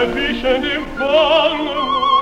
Fischen im Fang.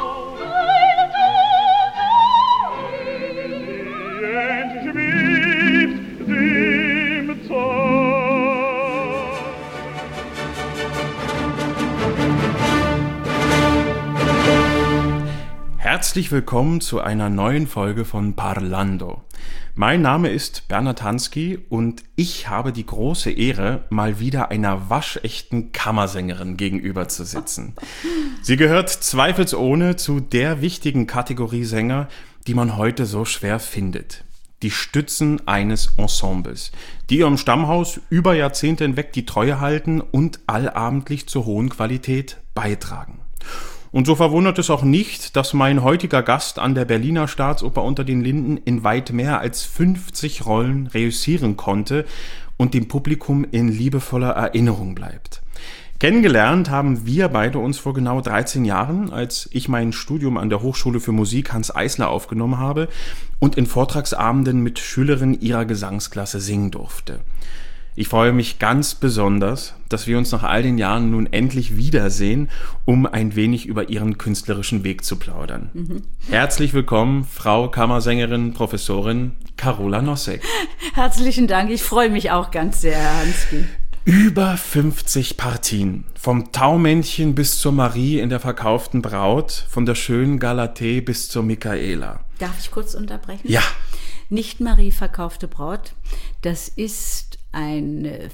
Herzlich willkommen zu einer neuen Folge von Parlando. Mein Name ist Bernhard Hansky und ich habe die große Ehre, mal wieder einer waschechten Kammersängerin gegenüber zu sitzen. Sie gehört zweifelsohne zu der wichtigen Kategorie Sänger, die man heute so schwer findet. Die Stützen eines Ensembles, die ihrem Stammhaus über Jahrzehnte hinweg die Treue halten und allabendlich zur hohen Qualität beitragen. Und so verwundert es auch nicht, dass mein heutiger Gast an der Berliner Staatsoper unter den Linden in weit mehr als 50 Rollen reüssieren konnte und dem Publikum in liebevoller Erinnerung bleibt. Kennengelernt haben wir beide uns vor genau 13 Jahren, als ich mein Studium an der Hochschule für Musik Hans Eisler aufgenommen habe und in Vortragsabenden mit Schülerinnen ihrer Gesangsklasse singen durfte. Ich freue mich ganz besonders, dass wir uns nach all den Jahren nun endlich wiedersehen, um ein wenig über Ihren künstlerischen Weg zu plaudern. Herzlich willkommen, Frau Kammersängerin, Professorin Carola Nosek. Herzlichen Dank, ich freue mich auch ganz sehr, Herr Hansky. Über 50 Partien, vom Taumännchen bis zur Marie in der verkauften Braut, von der schönen Galatee bis zur Michaela. Darf ich kurz unterbrechen? Ja. Nicht Marie verkaufte Braut, das ist eine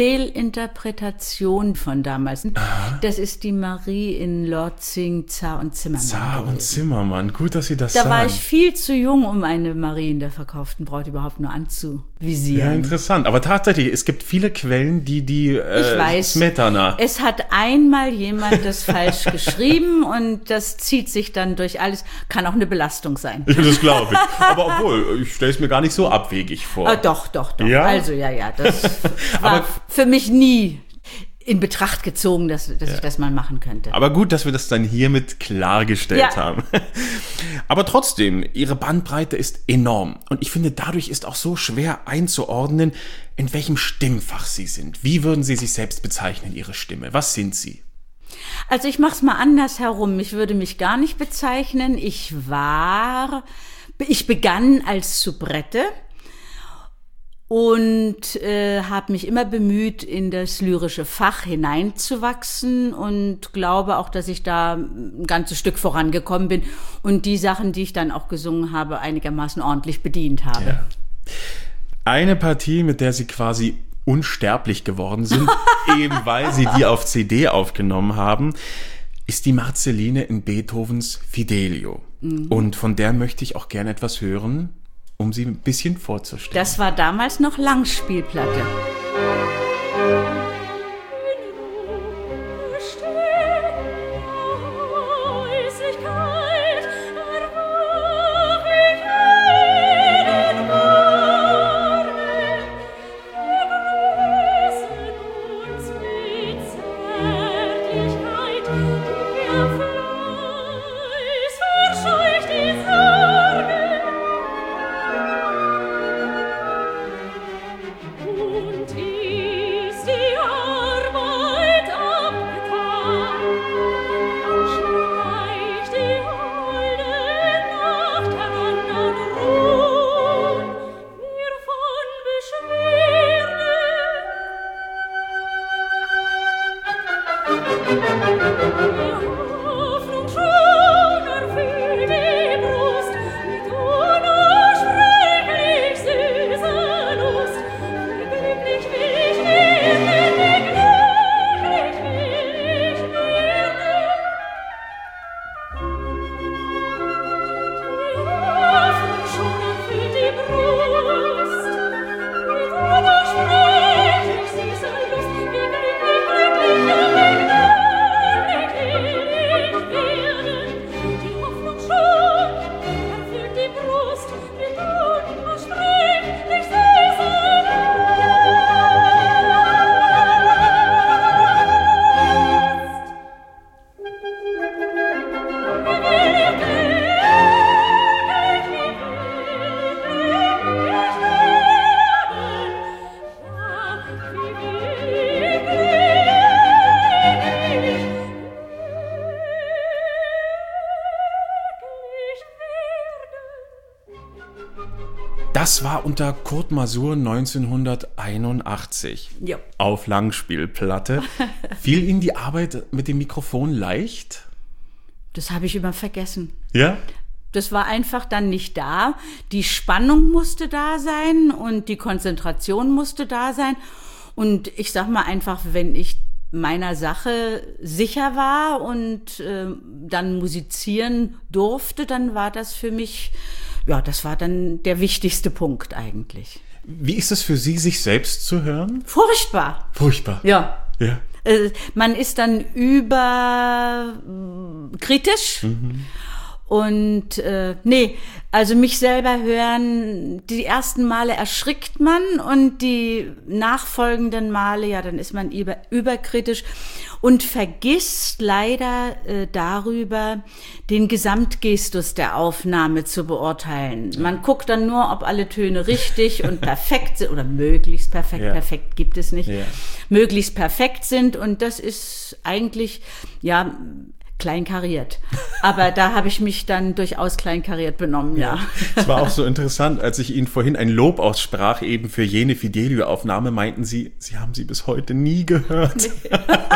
Fehlinterpretation von damals. Aha. Das ist die Marie in Lorzing, Zar und Zimmermann. Zar und Zimmermann, gut, dass Sie das Da sagen. war ich viel zu jung, um eine Marie in der verkauften Braut überhaupt nur anzuvisieren. Ja, interessant. Aber tatsächlich, es gibt viele Quellen, die ich weiß, Smetana. Es hat einmal jemand das falsch geschrieben und das zieht sich dann durch alles. Kann auch eine Belastung sein. Das glaube ich. Aber obwohl, ich stelle es mir gar nicht so abwegig vor. Doch. Ja? Also ja, das war für mich nie in Betracht gezogen, dass ich das mal machen könnte. Aber gut, dass wir das dann hiermit klargestellt haben. Aber trotzdem, Ihre Bandbreite ist enorm. Und ich finde, dadurch ist auch so schwer einzuordnen, in welchem Stimmfach Sie sind. Wie würden Sie sich selbst bezeichnen, Ihre Stimme? Was sind Sie? Also ich mache es mal andersherum. Ich würde mich gar nicht bezeichnen. Ich begann als Soubrette. Und habe mich immer bemüht, in das lyrische Fach hineinzuwachsen und glaube auch, dass ich da ein ganzes Stück vorangekommen bin und die Sachen, die ich dann auch gesungen habe, einigermaßen ordentlich bedient habe. Ja. Eine Partie, mit der Sie quasi unsterblich geworden sind, eben weil Sie die auf CD aufgenommen haben, ist die Marceline in Beethovens Fidelio. Und von der möchte ich auch gerne etwas hören, um sie ein bisschen vorzustellen. Das war damals noch Langspielplatte. Das war unter Kurt Masur 1981 Ja. auf Langspielplatte. Fiel Ihnen die Arbeit mit dem Mikrofon leicht? Das habe ich immer vergessen. Ja? Das war einfach dann nicht da. Die Spannung musste da sein und die Konzentration musste da sein. Und ich sag mal einfach, wenn ich meiner Sache sicher war und dann musizieren durfte, dann war das für mich, ja, das war dann der wichtigste Punkt eigentlich. Wie ist es für Sie, sich selbst zu hören? Furchtbar. Furchtbar. Ja. Ja. Man ist dann überkritisch. Und also mich selber hören, die ersten Male erschrickt man und die nachfolgenden Male, ja, dann ist man überkritisch und vergisst leider darüber, den Gesamtgestus der Aufnahme zu beurteilen. Man guckt dann nur, ob alle Töne richtig und perfekt sind oder möglichst perfekt, perfekt gibt es nicht, möglichst perfekt sind und das ist eigentlich, ja, kleinkariert. Aber da habe ich mich dann durchaus kleinkariert benommen, ja. Es war auch so interessant, als ich Ihnen vorhin ein Lob aussprach, eben für jene Fidelio-Aufnahme, meinten Sie, Sie haben sie bis heute nie gehört. Nee.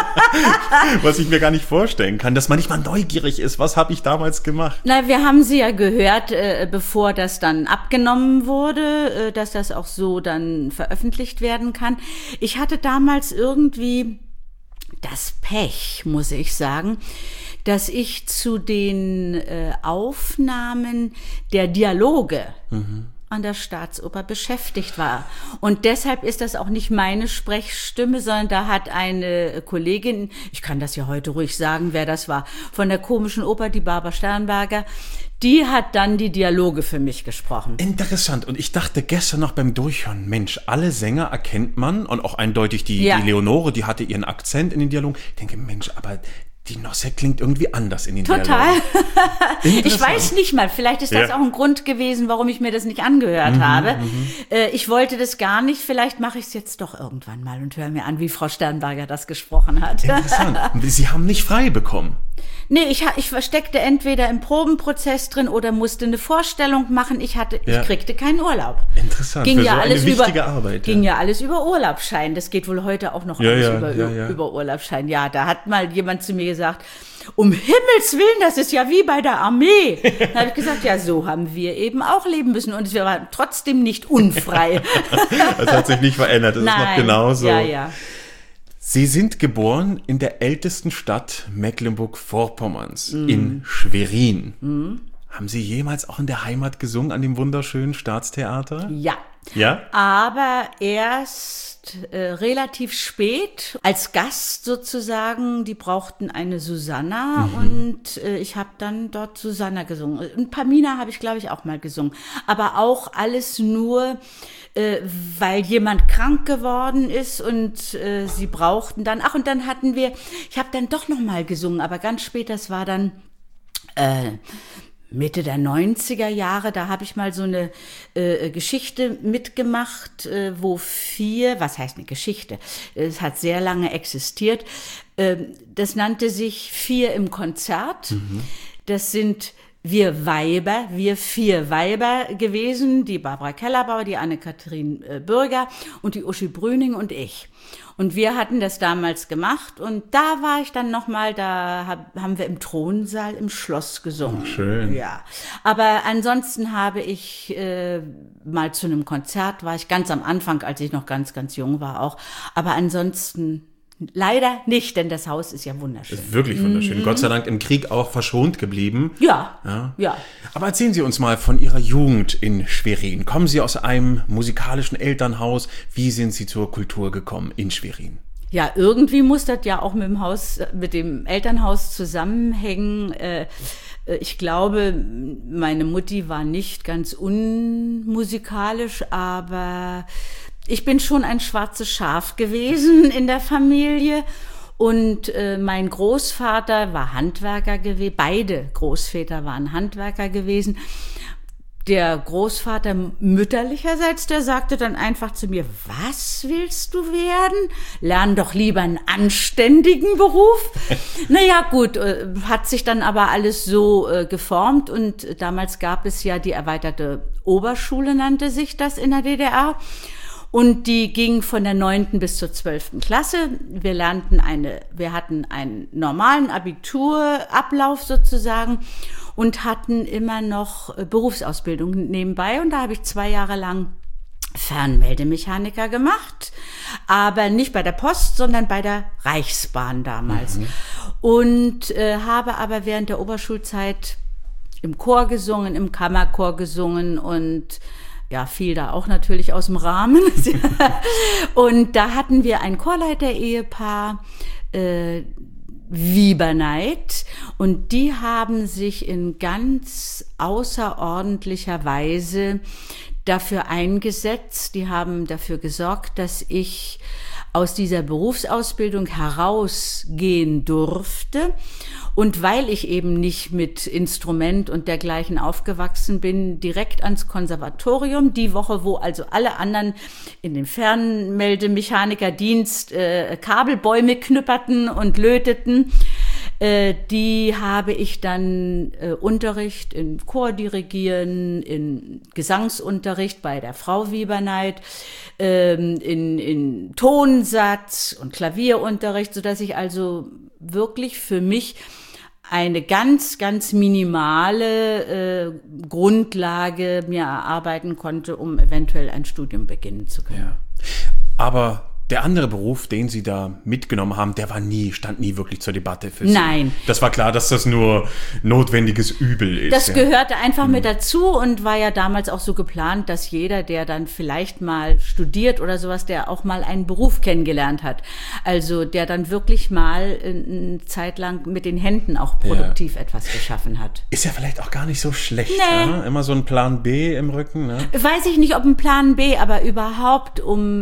Was ich mir gar nicht vorstellen kann, dass man nicht mal neugierig ist. Was habe ich damals gemacht? Na, wir haben sie ja gehört, bevor das dann abgenommen wurde, dass das auch so dann veröffentlicht werden kann. Ich hatte damals irgendwie das Pech, muss ich sagen, dass ich zu den Aufnahmen der Dialoge an der Staatsoper beschäftigt war. Und deshalb ist das auch nicht meine Sprechstimme, sondern da hat eine Kollegin, ich kann das ja heute ruhig sagen, wer das war, von der Komischen Oper, die Barbara Sternberger, die hat dann die Dialoge für mich gesprochen. Interessant. Und ich dachte gestern noch beim Durchhören, Mensch, alle Sänger erkennt man und auch eindeutig die Leonore, die hatte ihren Akzent in den Dialogen. Ich denke, Mensch, aber die Nosse klingt irgendwie anders in den Total. Dialogen. Ich weiß nicht mal, vielleicht ist das auch ein Grund gewesen, warum ich mir das nicht angehört habe. Ich wollte das gar nicht, vielleicht mache ich es jetzt doch irgendwann mal und höre mir an, wie Frau Sternberger das gesprochen hat. Interessant. Sie haben nicht frei bekommen. Nee, ich steckte entweder im Probenprozess drin oder musste eine Vorstellung machen. Ich kriegte keinen Urlaub. Interessant. Ging für ja so alles eine wichtige Arbeit. Ging ja alles über Urlaubsschein. Das geht wohl heute auch noch alles über Urlaubsschein. Ja, da hat mal jemand zu mir gesagt, um Himmels Willen, das ist ja wie bei der Armee. Da habe ich gesagt, ja, so haben wir eben auch leben müssen. Und wir waren trotzdem nicht unfrei. Das hat sich nicht verändert. Das ist noch genauso. Ja. Sie sind geboren in der ältesten Stadt Mecklenburg-Vorpommerns, in Schwerin. Haben Sie jemals auch in der Heimat gesungen, an dem wunderschönen Staatstheater? Ja. Ja? Aber erst relativ spät, als Gast sozusagen. Die brauchten eine Susanna und ich habe dann dort Susanna gesungen. Und Pamina habe ich, glaube ich, auch mal gesungen. Aber auch alles nur, weil jemand krank geworden ist und sie brauchten dann, und dann ich habe dann doch noch mal gesungen, aber ganz spät, das war dann Mitte der 90er Jahre, da habe ich mal so eine Geschichte mitgemacht, wo was heißt eine Geschichte? Es hat sehr lange existiert. Das nannte sich 4 im Konzert. Das sind wir 4 Weiber gewesen, die Barbara Kellerbauer, die Anne-Kathrin Bürger und die Uschi Brüning und ich. Und wir hatten das damals gemacht und da war ich dann nochmal, haben wir im Thronsaal im Schloss gesungen. Oh, schön. Ja, aber ansonsten habe ich mal zu einem Konzert, war ich ganz am Anfang, als ich noch ganz, ganz jung war auch, aber ansonsten leider nicht, denn das Haus ist ja wunderschön. Ist wirklich wunderschön. Gott sei Dank im Krieg auch verschont geblieben. Ja. Aber erzählen Sie uns mal von Ihrer Jugend in Schwerin. Kommen Sie aus einem musikalischen Elternhaus? Wie sind Sie zur Kultur gekommen in Schwerin? Ja, irgendwie muss das ja auch mit dem Elternhaus zusammenhängen. Ich glaube, meine Mutti war nicht ganz unmusikalisch, aber ich bin schon ein schwarzes Schaf gewesen in der Familie und mein Großvater war Handwerker gewesen, beide Großväter waren Handwerker gewesen. der Großvater mütterlicherseits, der sagte dann einfach zu mir, was willst du werden? Lern doch lieber einen anständigen Beruf. Naja, gut, hat sich dann aber alles so geformt und damals gab es ja die erweiterte Oberschule, nannte sich das in der DDR. Und die ging von der 9. bis zur 12. Klasse. Wir hatten einen normalen Abiturablauf sozusagen und hatten immer noch Berufsausbildung nebenbei. Und da habe ich 2 Jahre lang Fernmeldemechaniker gemacht, aber nicht bei der Post, sondern bei der Reichsbahn damals. Und habe aber während der Oberschulzeit im Chor gesungen, im Kammerchor gesungen und ja, fiel da auch natürlich aus dem Rahmen. Und da hatten wir ein Chorleiter-Ehepaar, Wieberneid, und die haben sich in ganz außerordentlicher Weise dafür eingesetzt. Die haben dafür gesorgt, dass ich aus dieser Berufsausbildung herausgehen durfte. Und weil ich eben nicht mit Instrument und dergleichen aufgewachsen bin, direkt ans Konservatorium, die Woche, wo also alle anderen in dem Fernmeldemechanikerdienst Kabelbäume knüpperten und löteten, die habe ich dann Unterricht in Chordirigieren, in Gesangsunterricht bei der Frau Wieberneid, in Tonsatz und Klavierunterricht, sodass ich also wirklich für mich eine ganz, ganz minimale Grundlage mir erarbeiten konnte, um eventuell ein Studium beginnen zu können. Ja. Aber der andere Beruf, den Sie da mitgenommen haben, der stand nie wirklich zur Debatte für Sie. Nein. Das war klar, dass das nur notwendiges Übel ist. Das gehörte einfach mit dazu und war ja damals auch so geplant, dass jeder, der dann vielleicht mal studiert oder sowas, der auch mal einen Beruf kennengelernt hat. Also der dann wirklich mal eine Zeit lang mit den Händen auch produktiv etwas geschaffen hat. Ist ja vielleicht auch gar nicht so schlecht. Nee. Ne? Immer so ein Plan B im Rücken. Ne? Weiß ich nicht, ob ein Plan B, aber überhaupt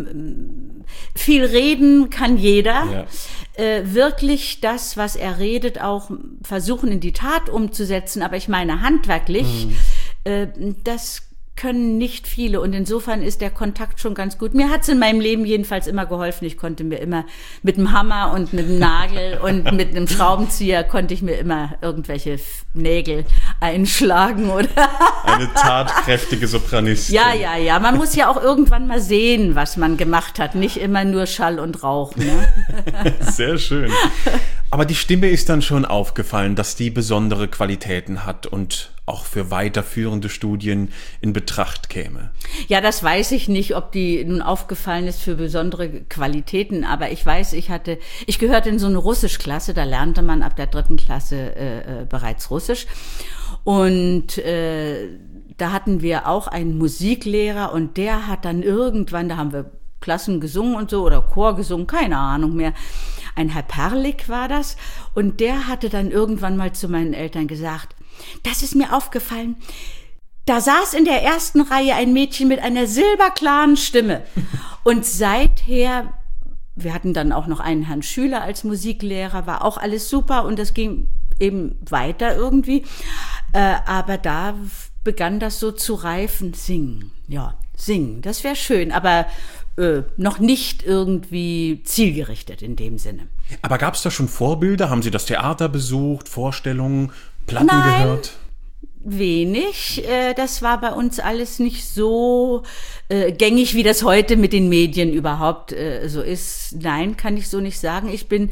viel reden kann jeder. Ja. Wirklich das, was er redet, auch versuchen in die Tat umzusetzen. Aber ich meine handwerklich, das können nicht viele. Und insofern ist der Kontakt schon ganz gut. Mir hat es in meinem Leben jedenfalls immer geholfen. Ich konnte mir immer mit dem Hammer und mit dem Nagel und mit einem Schraubenzieher konnte ich mir immer irgendwelche Nägel einschlagen. Oder eine tatkräftige Sopranistin. Ja. Man muss ja auch irgendwann mal sehen, was man gemacht hat. Nicht immer nur Schall und Rauch. Ne? Sehr schön. Aber die Stimme ist dann schon aufgefallen, dass die besondere Qualitäten hat und auch für weiterführende Studien in Betracht käme. Ja, das weiß ich nicht, ob die nun aufgefallen ist für besondere Qualitäten, aber ich weiß, ich gehörte in so eine Russischklasse, da lernte man ab der 3. Klasse bereits Russisch und da hatten wir auch einen Musiklehrer und der hat dann irgendwann, da haben wir Klassen gesungen und so oder Chor gesungen, keine Ahnung mehr. Ein Herr Perlik war das und der hatte dann irgendwann mal zu meinen Eltern gesagt, das ist mir aufgefallen, da saß in der ersten Reihe ein Mädchen mit einer silberklaren Stimme und seither, wir hatten dann auch noch einen Herrn Schüler als Musiklehrer, war auch alles super und das ging eben weiter irgendwie, aber da begann das so zu reifen, singen, das wäre schön, aber noch nicht irgendwie zielgerichtet in dem Sinne. Aber gab es da schon Vorbilder? Haben Sie das Theater besucht, Vorstellungen, Platten gehört? Wenig. Das war bei uns alles nicht so gängig, wie das heute mit den Medien überhaupt so ist. Nein, kann ich so nicht sagen. Ich bin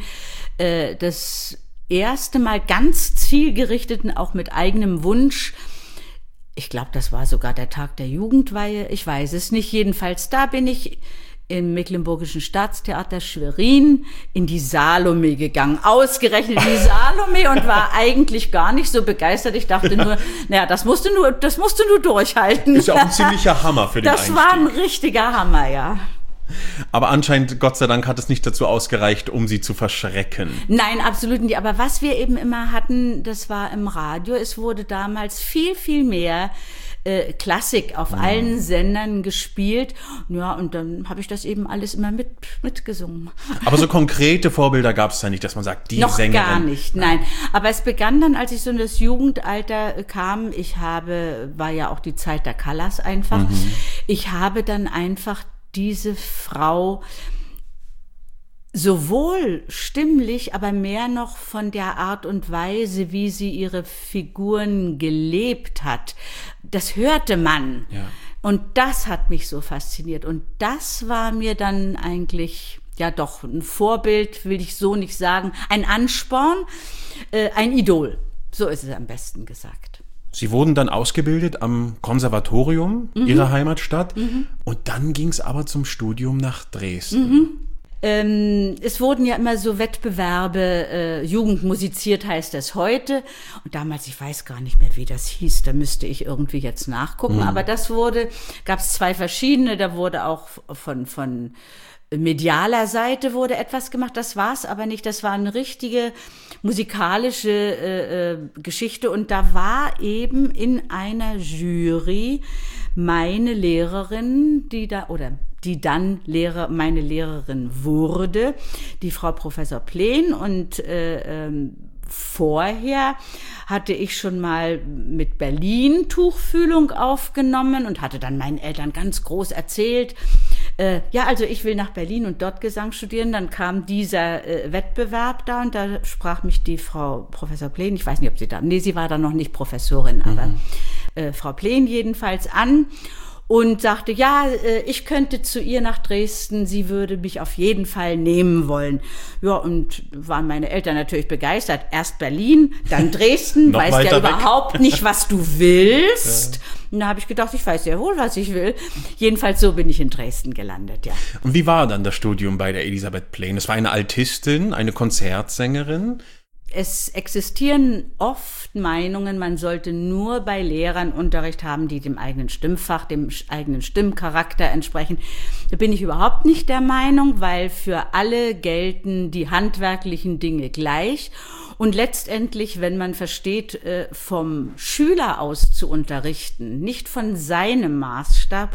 das erste Mal ganz zielgerichtet, auch mit eigenem Wunsch. Ich glaube, das war sogar der Tag der Jugendweihe. Ich weiß es nicht. Jedenfalls, da bin ich im Mecklenburgischen Staatstheater Schwerin in die Salome gegangen. Ausgerechnet in die Salome und war eigentlich gar nicht so begeistert. Ich dachte nur, das musst du nur durchhalten. Ist ja auch ein ziemlicher Hammer für den Einstieg. Das war ein richtiger Hammer, ja. Aber anscheinend, Gott sei Dank, hat es nicht dazu ausgereicht, um Sie zu verschrecken. Nein, absolut nicht. Aber was wir eben immer hatten, das war im Radio. Es wurde damals viel, viel mehr Klassik auf allen Sendern gespielt. Ja, und dann habe ich das eben alles immer mitgesungen. Aber so konkrete Vorbilder gab es da nicht, dass man sagt, die Noch Sängerin. gar nicht, nein. Aber es begann dann, als ich so in das Jugendalter kam. War ja auch die Zeit der Callas einfach. Ich habe dann einfach diese Frau sowohl stimmlich, aber mehr noch von der Art und Weise, wie sie ihre Figuren gelebt hat. Das hörte man. Ja. Und das hat mich so fasziniert. Und das war mir dann eigentlich, ja doch, ein Vorbild, will ich so nicht sagen, ein Ansporn, ein Idol. So ist es am besten gesagt. Sie wurden dann ausgebildet am Konservatorium Ihrer Heimatstadt. Und dann ging es aber zum Studium nach Dresden. Es wurden ja immer so Wettbewerbe, Jugend musiziert heißt das heute. Und damals, ich weiß gar nicht mehr, wie das hieß, da müsste ich irgendwie jetzt nachgucken. Aber gab es 2 verschiedene, da wurde auch von medialer Seite wurde etwas gemacht. Das war es aber nicht, das war eine richtige musikalische Geschichte. Und da war eben in einer Jury meine Lehrerin, die dann meine Lehrerin wurde, die Frau Professor Plen. Und vorher hatte ich schon mal mit Berlin Tuchfühlung aufgenommen und hatte dann meinen Eltern ganz groß erzählt, also ich will nach Berlin und dort Gesang studieren. Dann kam dieser Wettbewerb da und da sprach mich die Frau Professor Plen, ich weiß nicht, ob sie war da noch nicht Professorin, aber Frau Plen jedenfalls an. Und sagte, ich könnte zu ihr nach Dresden, sie würde mich auf jeden Fall nehmen wollen. Ja, und waren meine Eltern natürlich begeistert. Erst Berlin, dann Dresden, weißt ja überhaupt nicht, was du willst. Ja. Und da habe ich gedacht, ich weiß sehr wohl, was ich will. Jedenfalls so bin ich in Dresden gelandet, ja. Und wie war dann das Studium bei der Elisabeth Plen? Es war eine Altistin, eine Konzertsängerin. Es existieren oft Meinungen, man sollte nur bei Lehrern Unterricht haben, die dem eigenen Stimmfach, dem eigenen Stimmcharakter entsprechen. Da bin ich überhaupt nicht der Meinung, weil für alle gelten die handwerklichen Dinge gleich. Und letztendlich, wenn man versteht, vom Schüler aus zu unterrichten, nicht von seinem Maßstab,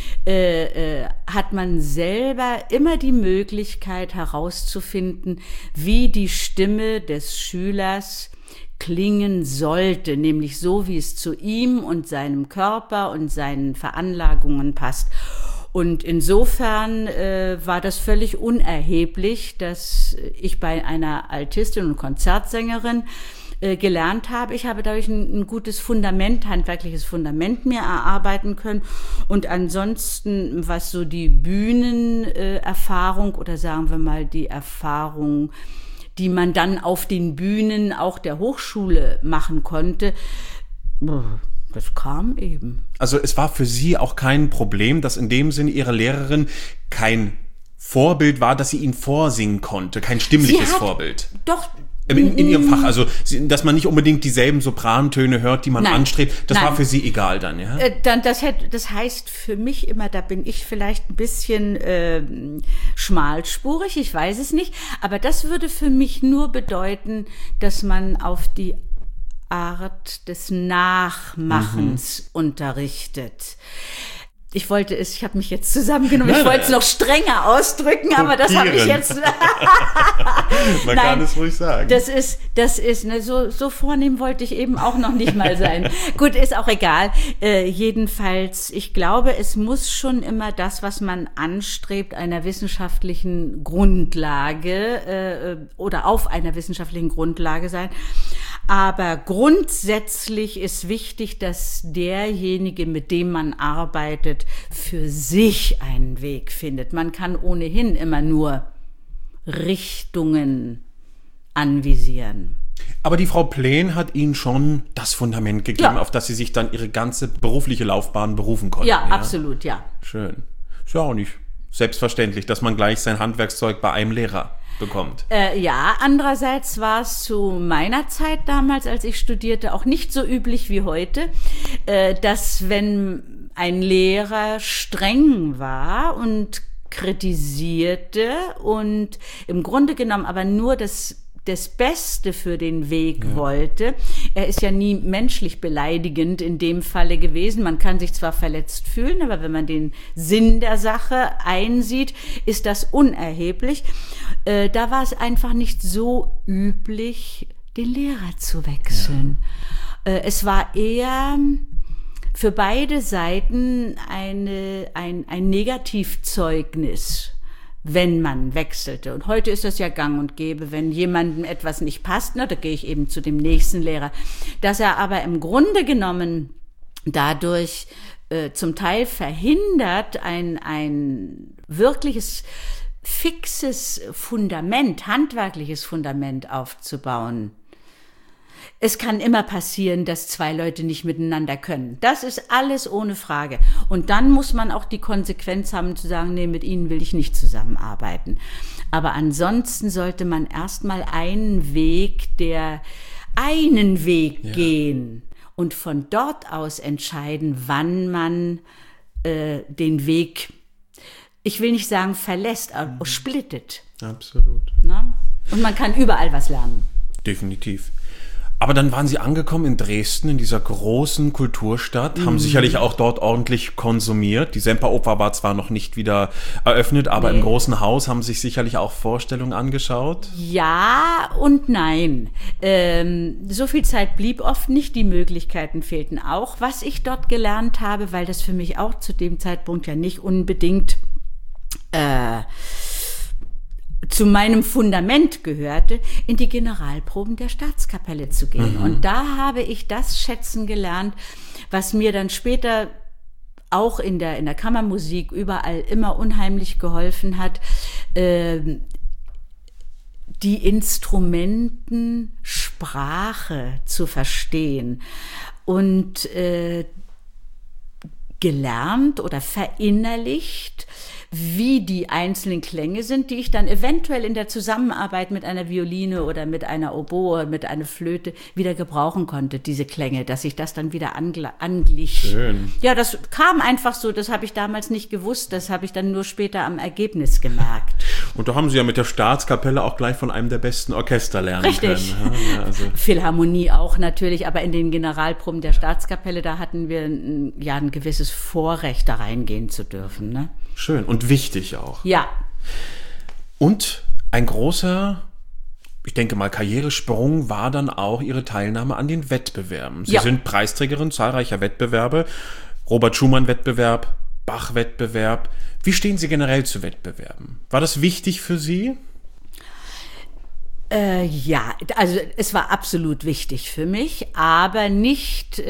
hat man selber immer die Möglichkeit herauszufinden, wie die Stimme des Schülers klingen sollte, nämlich so, wie es zu ihm und seinem Körper und seinen Veranlagungen passt. Und insofern war das völlig unerheblich, dass ich bei einer Altistin und Konzertsängerin gelernt habe. Ich habe dadurch ein gutes Fundament, handwerkliches Fundament mir erarbeiten können. Und ansonsten, was so die Bühnenerfahrung oder sagen wir mal die Erfahrung, die man dann auf den Bühnen auch der Hochschule machen konnte, das kam eben. Also es war für Sie auch kein Problem, dass in dem Sinne Ihre Lehrerin kein Vorbild war, dass sie Ihnen vorsingen konnte, kein stimmliches Vorbild. Doch. In Ihrem Fach, also dass man nicht unbedingt dieselben Soprantöne hört, die man anstrebt, das war für Sie egal dann, ja? Das heißt für mich immer, da bin ich vielleicht ein bisschen schmalspurig, ich weiß es nicht, aber das würde für mich nur bedeuten, dass man auf die Art des Nachmachens unterrichtet. Ich habe mich jetzt zusammengenommen, ich wollte es noch strenger ausdrücken, aber das habe ich jetzt. Man kann es ruhig sagen. Das ist, so vornehm wollte ich eben auch noch nicht mal sein. Gut, ist auch egal. Jedenfalls, ich glaube, es muss schon immer das, was man anstrebt, einer wissenschaftlichen Grundlage oder auf einer wissenschaftlichen Grundlage sein. Aber grundsätzlich ist wichtig, dass derjenige, mit dem man arbeitet, für sich einen Weg findet. Man kann ohnehin immer nur Richtungen anvisieren. Aber die Frau Plen hat Ihnen schon das Fundament gegeben, auf das Sie sich dann Ihre ganze berufliche Laufbahn berufen konnten. Ja, absolut, ja. Schön. Ist ja auch nicht selbstverständlich, dass man gleich sein Handwerkszeug bei einem Lehrer bekommt. Andererseits war es zu meiner Zeit damals, als ich studierte, auch nicht so üblich wie heute, dass wenn ein Lehrer streng war und kritisierte und im Grunde genommen aber nur das Beste für den Weg wollte. Er ist ja nie menschlich beleidigend in dem Falle gewesen. Man kann sich zwar verletzt fühlen, aber wenn man den Sinn der Sache einsieht, ist das unerheblich. Da war es einfach nicht so üblich, den Lehrer zu wechseln. Es war eher für beide Seiten ein Negativzeugnis, wenn man wechselte. Und heute ist das ja gang und gäbe, wenn jemandem etwas nicht passt, da gehe ich eben zu dem nächsten Lehrer. Dass er aber im Grunde genommen dadurch zum Teil verhindert, ein wirkliches fixes Fundament, handwerkliches Fundament aufzubauen. Es kann immer passieren, dass zwei Leute nicht miteinander können. Das ist alles ohne Frage. Und dann muss man auch die Konsequenz haben zu sagen, nee, mit ihnen will ich nicht zusammenarbeiten. Aber ansonsten sollte man erstmal einen Weg gehen und von dort aus entscheiden, wann man den Weg, ich will nicht sagen verlässt, aber splittet. Absolut. Na? Und man kann überall was lernen. Definitiv. Aber dann waren Sie angekommen in Dresden, in dieser großen Kulturstadt, haben sicherlich auch dort ordentlich konsumiert. Die Semperoper war zwar noch nicht wieder eröffnet, aber im großen Haus haben sich sicherlich auch Vorstellungen angeschaut. Ja und nein. So viel Zeit blieb oft nicht, die Möglichkeiten fehlten auch. Was ich dort gelernt habe, weil das für mich auch zu dem Zeitpunkt ja nicht unbedingt zu meinem Fundament gehörte, in die Generalproben der Staatskapelle zu gehen. Und da habe ich das schätzen gelernt, was mir dann später auch in der Kammermusik überall immer unheimlich geholfen hat, die Instrumentensprache zu verstehen und gelernt oder verinnerlicht, wie die einzelnen Klänge sind, die ich dann eventuell in der Zusammenarbeit mit einer Violine oder mit einer Oboe, mit einer Flöte wieder gebrauchen konnte, diese Klänge, dass ich das dann wieder anglich. Schön. Ja, das kam einfach so, das habe ich damals nicht gewusst, das habe ich dann nur später am Ergebnis gemerkt. Und da haben Sie ja mit der Staatskapelle auch gleich von einem der besten Orchester lernen Richtig. können. Ja, also. Philharmonie auch natürlich, aber in den Generalproben der Staatskapelle, da hatten wir ein gewisses Vorrecht, da reingehen zu dürfen, ne? Schön und wichtig auch. Ja. Und ein großer, ich denke mal, Karrieresprung war dann auch Ihre Teilnahme an den Wettbewerben. Sie sind Preisträgerin zahlreicher Wettbewerbe, Robert-Schumann-Wettbewerb, Bach-Wettbewerb. Wie stehen Sie generell zu Wettbewerben? War das wichtig für Sie? Ja, also es war absolut wichtig für mich, aber nicht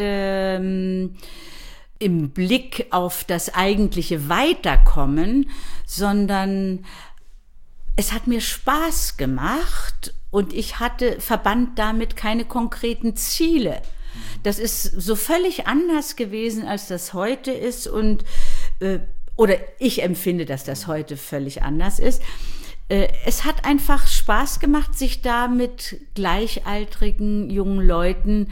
im Blick auf das eigentliche Weiterkommen, sondern es hat mir Spaß gemacht und ich verband damit keine konkreten Ziele. Das ist so völlig anders gewesen, als das heute ist und oder ich empfinde, dass das heute völlig anders ist. Es hat einfach Spaß gemacht, sich da mit gleichaltrigen jungen Leuten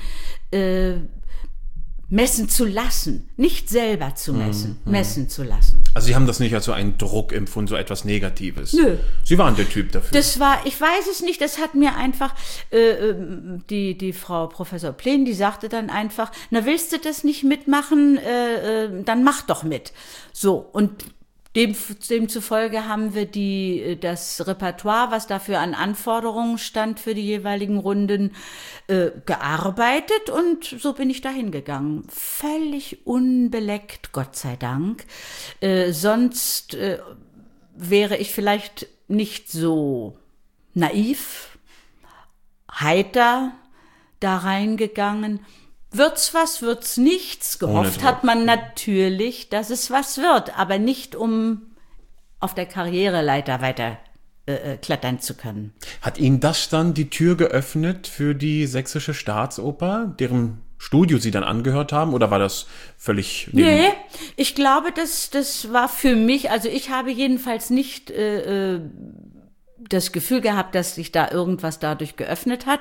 messen zu lassen, nicht selber zu messen zu lassen. Also Sie haben das nicht als so einen Druck empfunden, so etwas Negatives? Nö. Sie waren der Typ dafür? Ich weiß es nicht, das hat mir einfach, die Frau Professor Plen, die sagte dann einfach, na willst du das nicht mitmachen, dann mach doch mit. So, und demzufolge haben wir das Repertoire, was dafür an Anforderungen stand für die jeweiligen Runden, gearbeitet und so bin ich dahin gegangen. Völlig unbeleckt, Gott sei Dank. Sonst wäre ich vielleicht nicht so naiv, heiter da reingegangen. Wird's was, wird's nichts? Gehofft hat man natürlich, dass es was wird, aber nicht, um auf der Karriereleiter weiter klettern zu können. Hat Ihnen das dann die Tür geöffnet für die Sächsische Staatsoper, deren Studio Sie dann angehört haben, oder war das völlig... Nee, ich glaube, das war für mich, also ich habe jedenfalls nicht das Gefühl gehabt, dass sich da irgendwas dadurch geöffnet hat.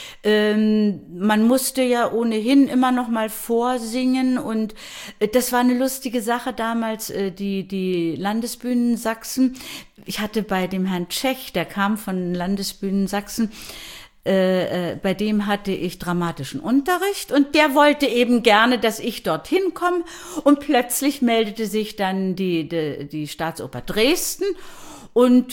Man musste ja ohnehin immer noch mal vorsingen und das war eine lustige Sache damals, die Landesbühnen Sachsen. Ich hatte bei dem Herrn Tschech, der kam von Landesbühnen Sachsen, bei dem hatte ich dramatischen Unterricht und der wollte eben gerne, dass ich dorthin komme und plötzlich meldete sich dann die Staatsoper Dresden und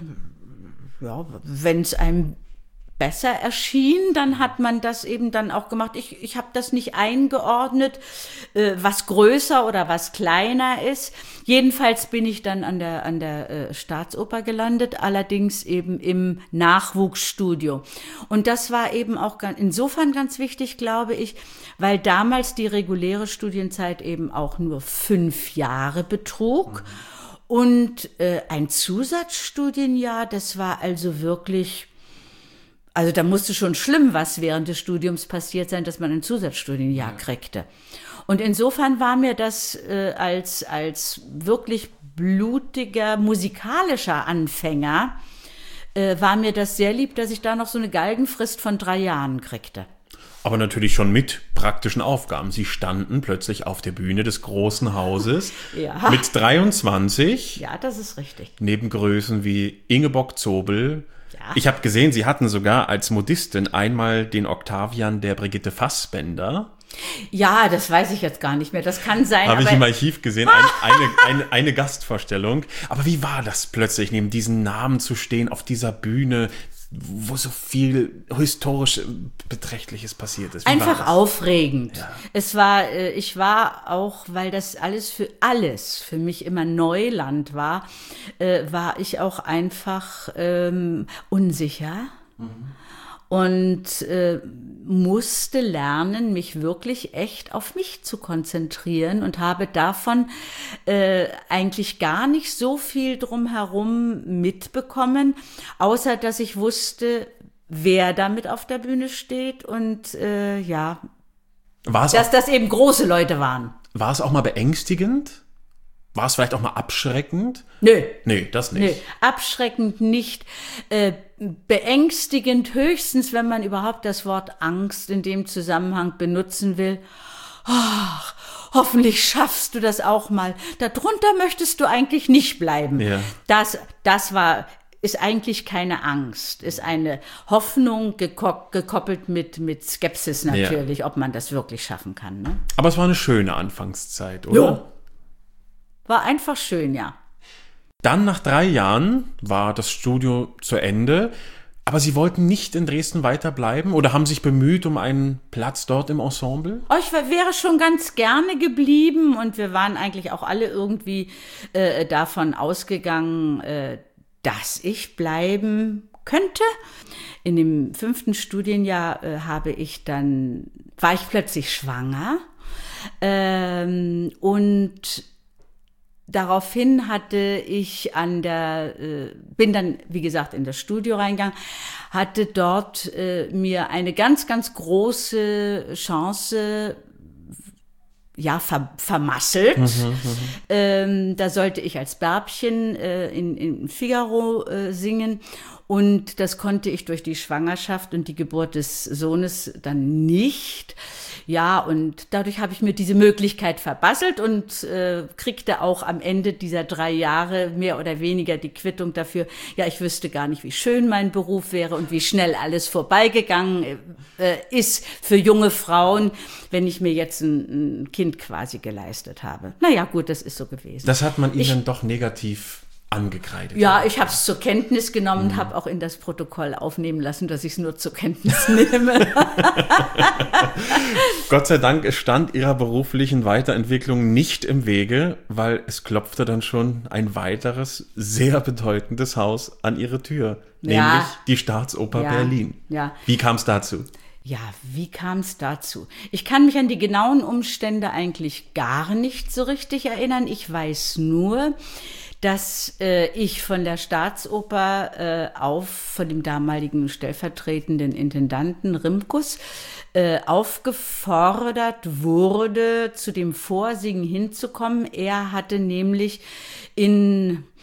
ja, wenn es einem besser erschien, dann hat man das eben dann auch gemacht. Ich habe das nicht eingeordnet, was größer oder was kleiner ist. Jedenfalls bin ich dann an der Staatsoper gelandet, allerdings eben im Nachwuchsstudio. Und das war eben auch insofern ganz wichtig, glaube ich, weil damals die reguläre Studienzeit eben auch nur 5 Jahre betrug. Und ein Zusatzstudienjahr, das war also wirklich, also da musste schon schlimm was während des Studiums passiert sein, dass man ein Zusatzstudienjahr kriegte. Und insofern war mir das als wirklich blutiger musikalischer Anfänger, war mir das sehr lieb, dass ich da noch so eine Galgenfrist von 3 Jahren kriegte. Aber natürlich schon mit praktischen Aufgaben. Sie standen plötzlich auf der Bühne des großen Hauses mit 23. Ja, das ist richtig. Neben Größen wie Ingeborg Zobel. Ja. Ich habe gesehen, Sie hatten sogar als Modistin einmal den Octavian der Brigitte Fassbender. Ja, das weiß ich jetzt gar nicht mehr. Das kann sein. Habe ich im Archiv gesehen, eine Gastvorstellung. Aber wie war das plötzlich, neben diesen Namen zu stehen, auf dieser Bühne, wo so viel historisch Beträchtliches passiert ist? Wie einfach aufregend. Ja. Ich war auch, weil das alles für mich immer Neuland war ich auch einfach unsicher. Und musste lernen, mich wirklich echt auf mich zu konzentrieren und habe davon eigentlich gar nicht so viel drumherum mitbekommen, außer dass ich wusste, wer da mit auf der Bühne steht und dass das eben große Leute waren. War es auch mal beängstigend? War es vielleicht auch mal abschreckend? Nö. Nee, das nicht. Nö, abschreckend nicht. Beängstigend höchstens, wenn man überhaupt das Wort Angst in dem Zusammenhang benutzen will. Ach, hoffentlich schaffst du das auch mal. Darunter möchtest du eigentlich nicht bleiben. Ja. Das ist eigentlich keine Angst, ist eine Hoffnung gekoppelt mit Skepsis natürlich, ob man das wirklich schaffen kann. Ne? Aber es war eine schöne Anfangszeit, oder? Jo. War einfach schön, ja. Dann nach 3 Jahren war das Studio zu Ende, aber Sie wollten nicht in Dresden weiterbleiben oder haben sich bemüht um einen Platz dort im Ensemble? Ich wäre schon ganz gerne geblieben und wir waren eigentlich auch alle irgendwie davon ausgegangen, dass ich bleiben könnte. In dem 5. Studienjahr war ich plötzlich schwanger und daraufhin bin dann, wie gesagt, in das Studio reingegangen, hatte dort mir eine ganz, ganz große Chance vermasselt. Da sollte ich als Bärbchen in Figaro singen und das konnte ich durch die Schwangerschaft und die Geburt des Sohnes dann nicht. Ja, und dadurch habe ich mir diese Möglichkeit verbasselt und kriegte auch am Ende dieser 3 Jahre mehr oder weniger die Quittung dafür. Ja, ich wüsste gar nicht, wie schön mein Beruf wäre und wie schnell alles vorbeigegangen ist für junge Frauen, wenn ich mir jetzt ein Kind quasi geleistet habe. Naja, gut, das ist so gewesen. Das hat man Ihnen doch negativ angekreidet. Ja, ich habe es zur Kenntnis genommen und habe auch in das Protokoll aufnehmen lassen, dass ich es nur zur Kenntnis nehme. Gott sei Dank, es stand Ihrer beruflichen Weiterentwicklung nicht im Wege, weil es klopfte dann schon ein weiteres, sehr bedeutendes Haus an Ihre Tür, nämlich die Staatsoper Berlin. Ja. Wie kam es dazu? Ja, wie kam es dazu? Ich kann mich an die genauen Umstände eigentlich gar nicht so richtig erinnern. Ich weiß nur, dass ich von der Staatsoper von dem damaligen stellvertretenden Intendanten Rimkus aufgefordert wurde, zu dem Vorsingen hinzukommen. Er hatte nämlich in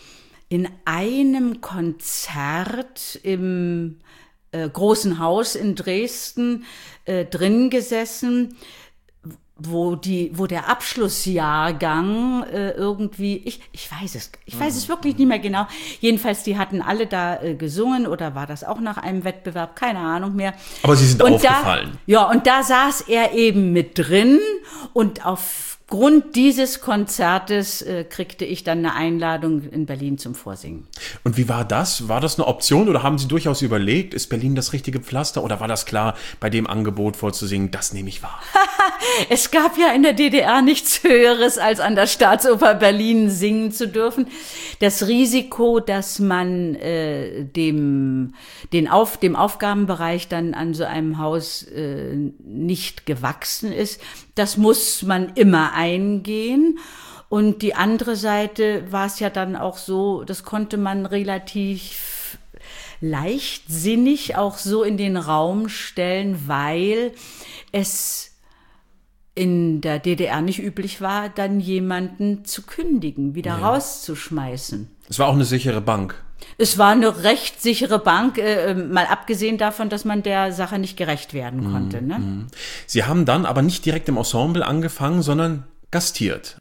in einem Konzert im Großen Haus in Dresden drin gesessen, wo der Abschlussjahrgang irgendwie, ich weiß es wirklich nicht mehr genau. Jedenfalls, die hatten alle da gesungen, oder war das auch nach einem Wettbewerb? Keine Ahnung mehr. Aber Sie sind aufgefallen. Und da saß er eben mit drin, und aufgrund dieses Konzertes kriegte ich dann eine Einladung in Berlin zum Vorsingen. Und wie war das? War das eine Option, oder haben Sie durchaus überlegt, ist Berlin das richtige Pflaster, oder war das klar, bei dem Angebot vorzusingen, das nehme ich wahr? Es gab ja in der DDR nichts Höheres, als an der Staatsoper Berlin singen zu dürfen. Das Risiko, dass man dem Aufgabenbereich dann an so einem Haus nicht gewachsen ist, das muss man immer eingehen. Und die andere Seite war es ja dann auch so, das konnte man relativ leichtsinnig auch so in den Raum stellen, weil es in der DDR nicht üblich war, dann jemanden zu kündigen, wieder rauszuschmeißen. Es war auch eine sichere Bank. Es war eine recht sichere Bank, mal abgesehen davon, dass man der Sache nicht gerecht werden konnte. Ne? Sie haben dann aber nicht direkt im Ensemble angefangen, sondern gastiert.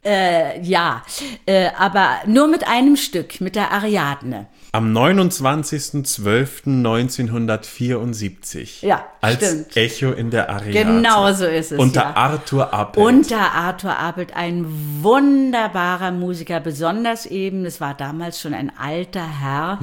Aber nur mit einem Stück, mit der Ariadne. Am 29.12.1974. Ja, als stimmt. Echo in der Ariadne. Genau so ist es, Unter Arthur Appelt. Unter Arthur Appelt, ein wunderbarer Musiker, besonders eben, es war damals schon ein alter Herr,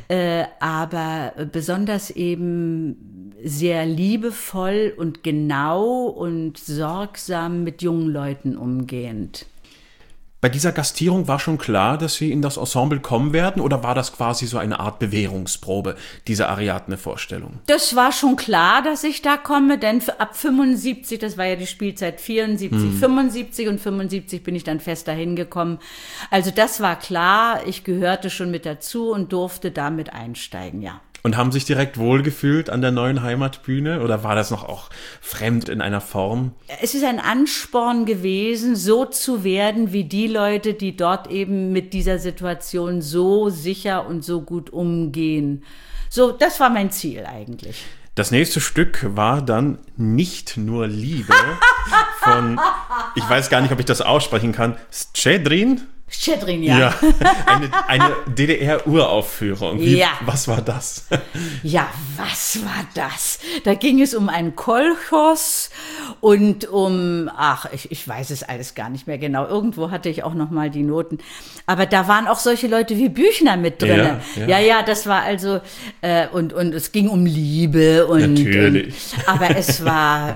aber besonders eben sehr liebevoll und genau und sorgsam mit jungen Leuten umgehend. Bei dieser Gastierung war schon klar, dass Sie in das Ensemble kommen werden, oder war das quasi so eine Art Bewährungsprobe, diese Ariadne-Vorstellung? Das war schon klar, dass ich da komme, denn ab 75, das war ja die Spielzeit 74, 75 und 75 bin ich dann fest dahin gekommen. Also das war klar, ich gehörte schon mit dazu und durfte damit einsteigen, ja. Und haben sich direkt wohlgefühlt an der neuen Heimatbühne, oder war das noch auch fremd in einer Form? Es ist ein Ansporn gewesen, so zu werden wie die Leute, die dort eben mit dieser Situation so sicher und so gut umgehen. So, das war mein Ziel eigentlich. Das nächste Stück war dann Nicht nur Liebe von, ich weiß gar nicht, ob ich das aussprechen kann, Szczedrin? Szczedrin, ja. Ja, eine DDR-Uraufführung. Was war das? Ja, was war das? Da ging es um einen Kolchos und ich weiß es alles gar nicht mehr genau. Irgendwo hatte ich auch noch mal die Noten. Aber da waren auch solche Leute wie Büchner mit drin. Ja, das war also, und es ging um Liebe. Natürlich. Aber es war,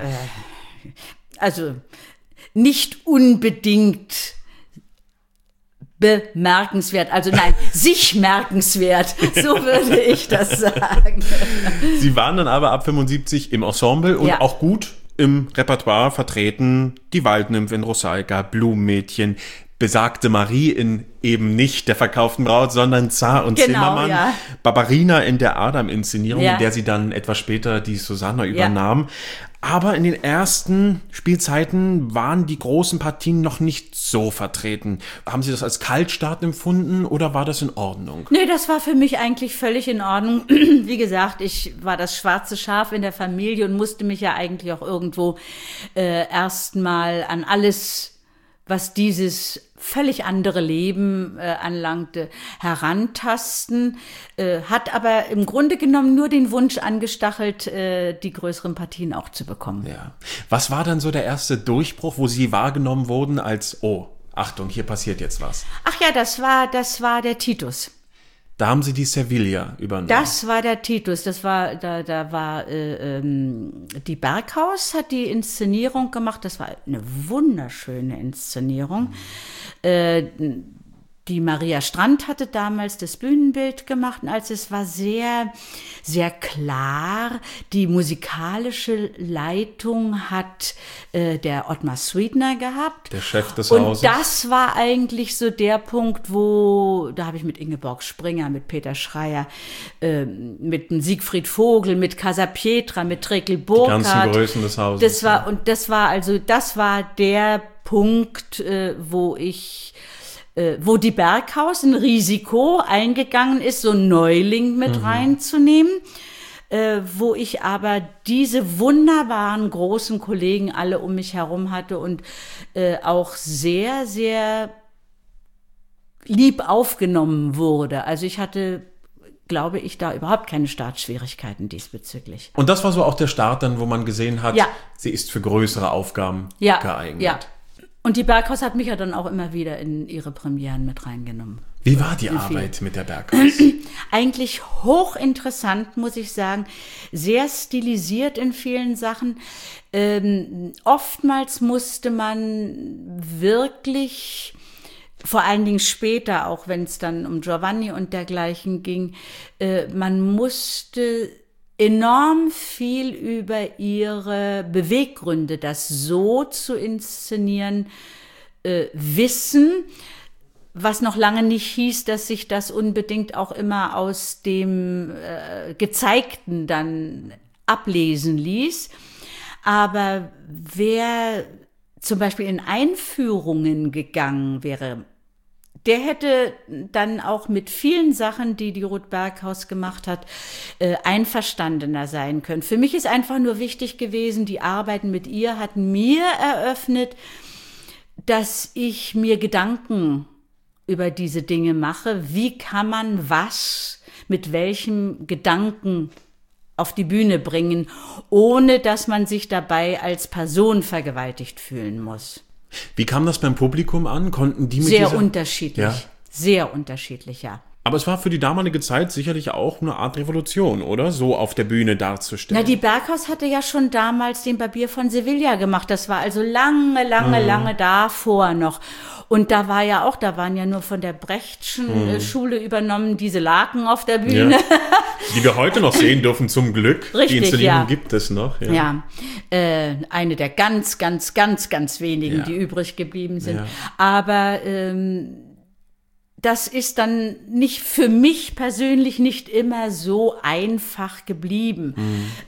also nicht unbedingt bemerkenswert, also nein, sich merkenswert, so würde ich das sagen. Sie waren dann aber ab 75 im Ensemble und auch gut im Repertoire vertreten. Die Waldnymphe in Rosalka, Blumenmädchen, besagte Marie in eben nicht der verkauften Braut, sondern Zar und Zimmermann. Ja. Barbarina in der Adam-Inszenierung, in der sie dann etwas später die Susanna übernahm. Aber in den ersten Spielzeiten waren die großen Partien noch nicht so vertreten. Haben Sie das als Kaltstart empfunden, oder war das in Ordnung? Nee, das war für mich eigentlich völlig in Ordnung. Wie gesagt, ich war das schwarze Schaf in der Familie und musste mich ja eigentlich auch irgendwo erstmal an alles, was dieses völlig andere Leben anlangte, herantasten, hat aber im Grunde genommen nur den Wunsch angestachelt, die größeren Partien auch zu bekommen. Ja. Was war dann so der erste Durchbruch, wo Sie wahrgenommen wurden als, oh, Achtung, hier passiert jetzt was? Ach ja, das war der Titus. Da haben Sie die Sevilla übernommen. Das war der Titus. Da war die Berghaus hat die Inszenierung gemacht. Das war eine wunderschöne Inszenierung. Die Maria Strand hatte damals das Bühnenbild gemacht, und als es war sehr, sehr klar. Die musikalische Leitung hat der Ottmar Sweetner gehabt. Der Chef des Hauses. Und das war eigentlich so der Punkt, da habe ich mit Ingeborg Springer, mit Peter Schreier, mit Siegfried Vogel, mit Casa Pietra, mit Trekel Burkhardt. Die ganzen Größen des Hauses. Das war der Punkt, wo ich wo die Berghaus ein Risiko eingegangen ist, so einen Neuling mit reinzunehmen, wo ich aber diese wunderbaren großen Kollegen alle um mich herum hatte und auch sehr, sehr lieb aufgenommen wurde. Also ich hatte, glaube ich, da überhaupt keine Startschwierigkeiten diesbezüglich. Und das war so auch der Start dann, wo man gesehen hat, Ja. sie ist für größere Aufgaben Ja, geeignet. ja. Und die Berghaus hat mich ja dann auch immer wieder in ihre Premieren mit reingenommen. Wie war die Arbeit mit der Berghaus? Eigentlich hochinteressant, muss ich sagen. Sehr stilisiert in vielen Sachen. Oftmals musste man wirklich, vor allen Dingen später, auch wenn es dann um Giovanni und dergleichen ging, man musste enorm viel über ihre Beweggründe, das so zu inszenieren, wissen, was noch lange nicht hieß, dass sich das unbedingt auch immer aus dem Gezeigten dann ablesen ließ. Aber wer zum Beispiel in Einführungen gegangen wäre, der hätte dann auch mit vielen Sachen, die Ruth Berghaus gemacht hat, einverstandener sein können. Für mich ist einfach nur wichtig gewesen, die Arbeiten mit ihr hatten mir eröffnet, dass ich mir Gedanken über diese Dinge mache. Wie kann man was mit welchem Gedanken auf die Bühne bringen, ohne dass man sich dabei als Person vergewaltigt fühlen muss? Wie kam das beim Publikum an? Konnten die mit Sehr dieser... unterschiedlich. Ja. Sehr unterschiedlich, ja. Aber es war für die damalige Zeit sicherlich auch eine Art Revolution, oder? So auf der Bühne darzustellen. Na, die Berghaus hatte ja schon damals den Barbier von Sevilla gemacht. Das war also lange davor noch. Und da waren ja nur von der Brechtschen Schule übernommen, diese Laken auf der Bühne. Ja. Die wir heute noch sehen dürfen, zum Glück. Richtig, die Inszenierung ja. gibt es noch. Ja, eine der ganz wenigen, die übrig geblieben sind. Ja. Aber das ist dann nicht für mich persönlich nicht immer so einfach geblieben.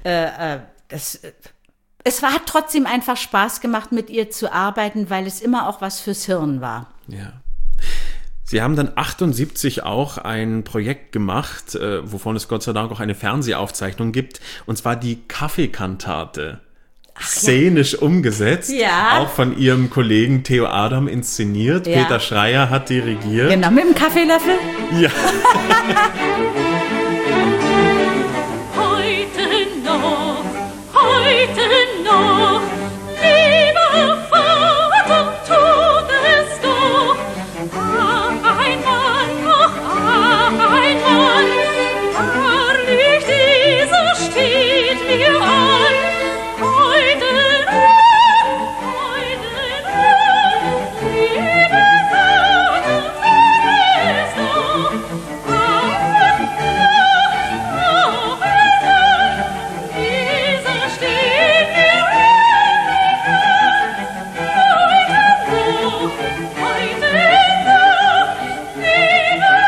Es hat trotzdem einfach Spaß gemacht, mit ihr zu arbeiten, weil es immer auch was fürs Hirn war. Ja. Sie haben dann 78 auch ein Projekt gemacht, wovon es Gott sei Dank auch eine Fernsehaufzeichnung gibt, und zwar die Kaffeekantate. Szenisch umgesetzt, Ja. auch von ihrem Kollegen Theo Adam inszeniert. Ja. Peter Schreier hat dirigiert. Genau, mit dem Kaffeelöffel. Ja. Heute noch, lieber Vater, tut es doch. Ein Mann, herrlich dieser steht mir an. Heute noch, lieber Vater, tut es doch. Dieser steht mir heute noch, lieber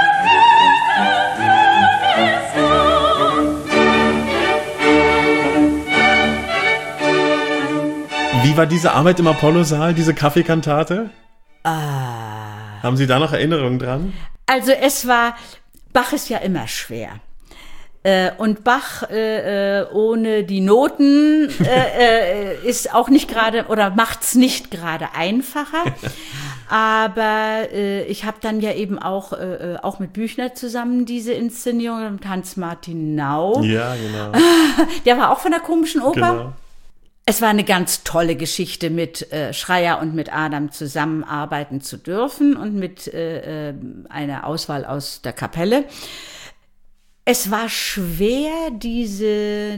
Wie war diese Arbeit im Apollo-Saal, diese Kaffeekantate? Haben Sie da noch Erinnerungen dran? Also Bach ist ja immer schwer. Und Bach ohne die Noten ist auch nicht gerade, oder macht's nicht gerade einfacher. Aber ich habe dann ja eben auch mit Büchner zusammen diese Inszenierung, mit Hans-Martin Nau. Ja, genau. Der war auch von der Komischen Oper. Genau. Es war eine ganz tolle Geschichte, mit Schreier und mit Adam zusammenarbeiten zu dürfen und mit einer Auswahl aus der Kapelle. Es war schwer, diese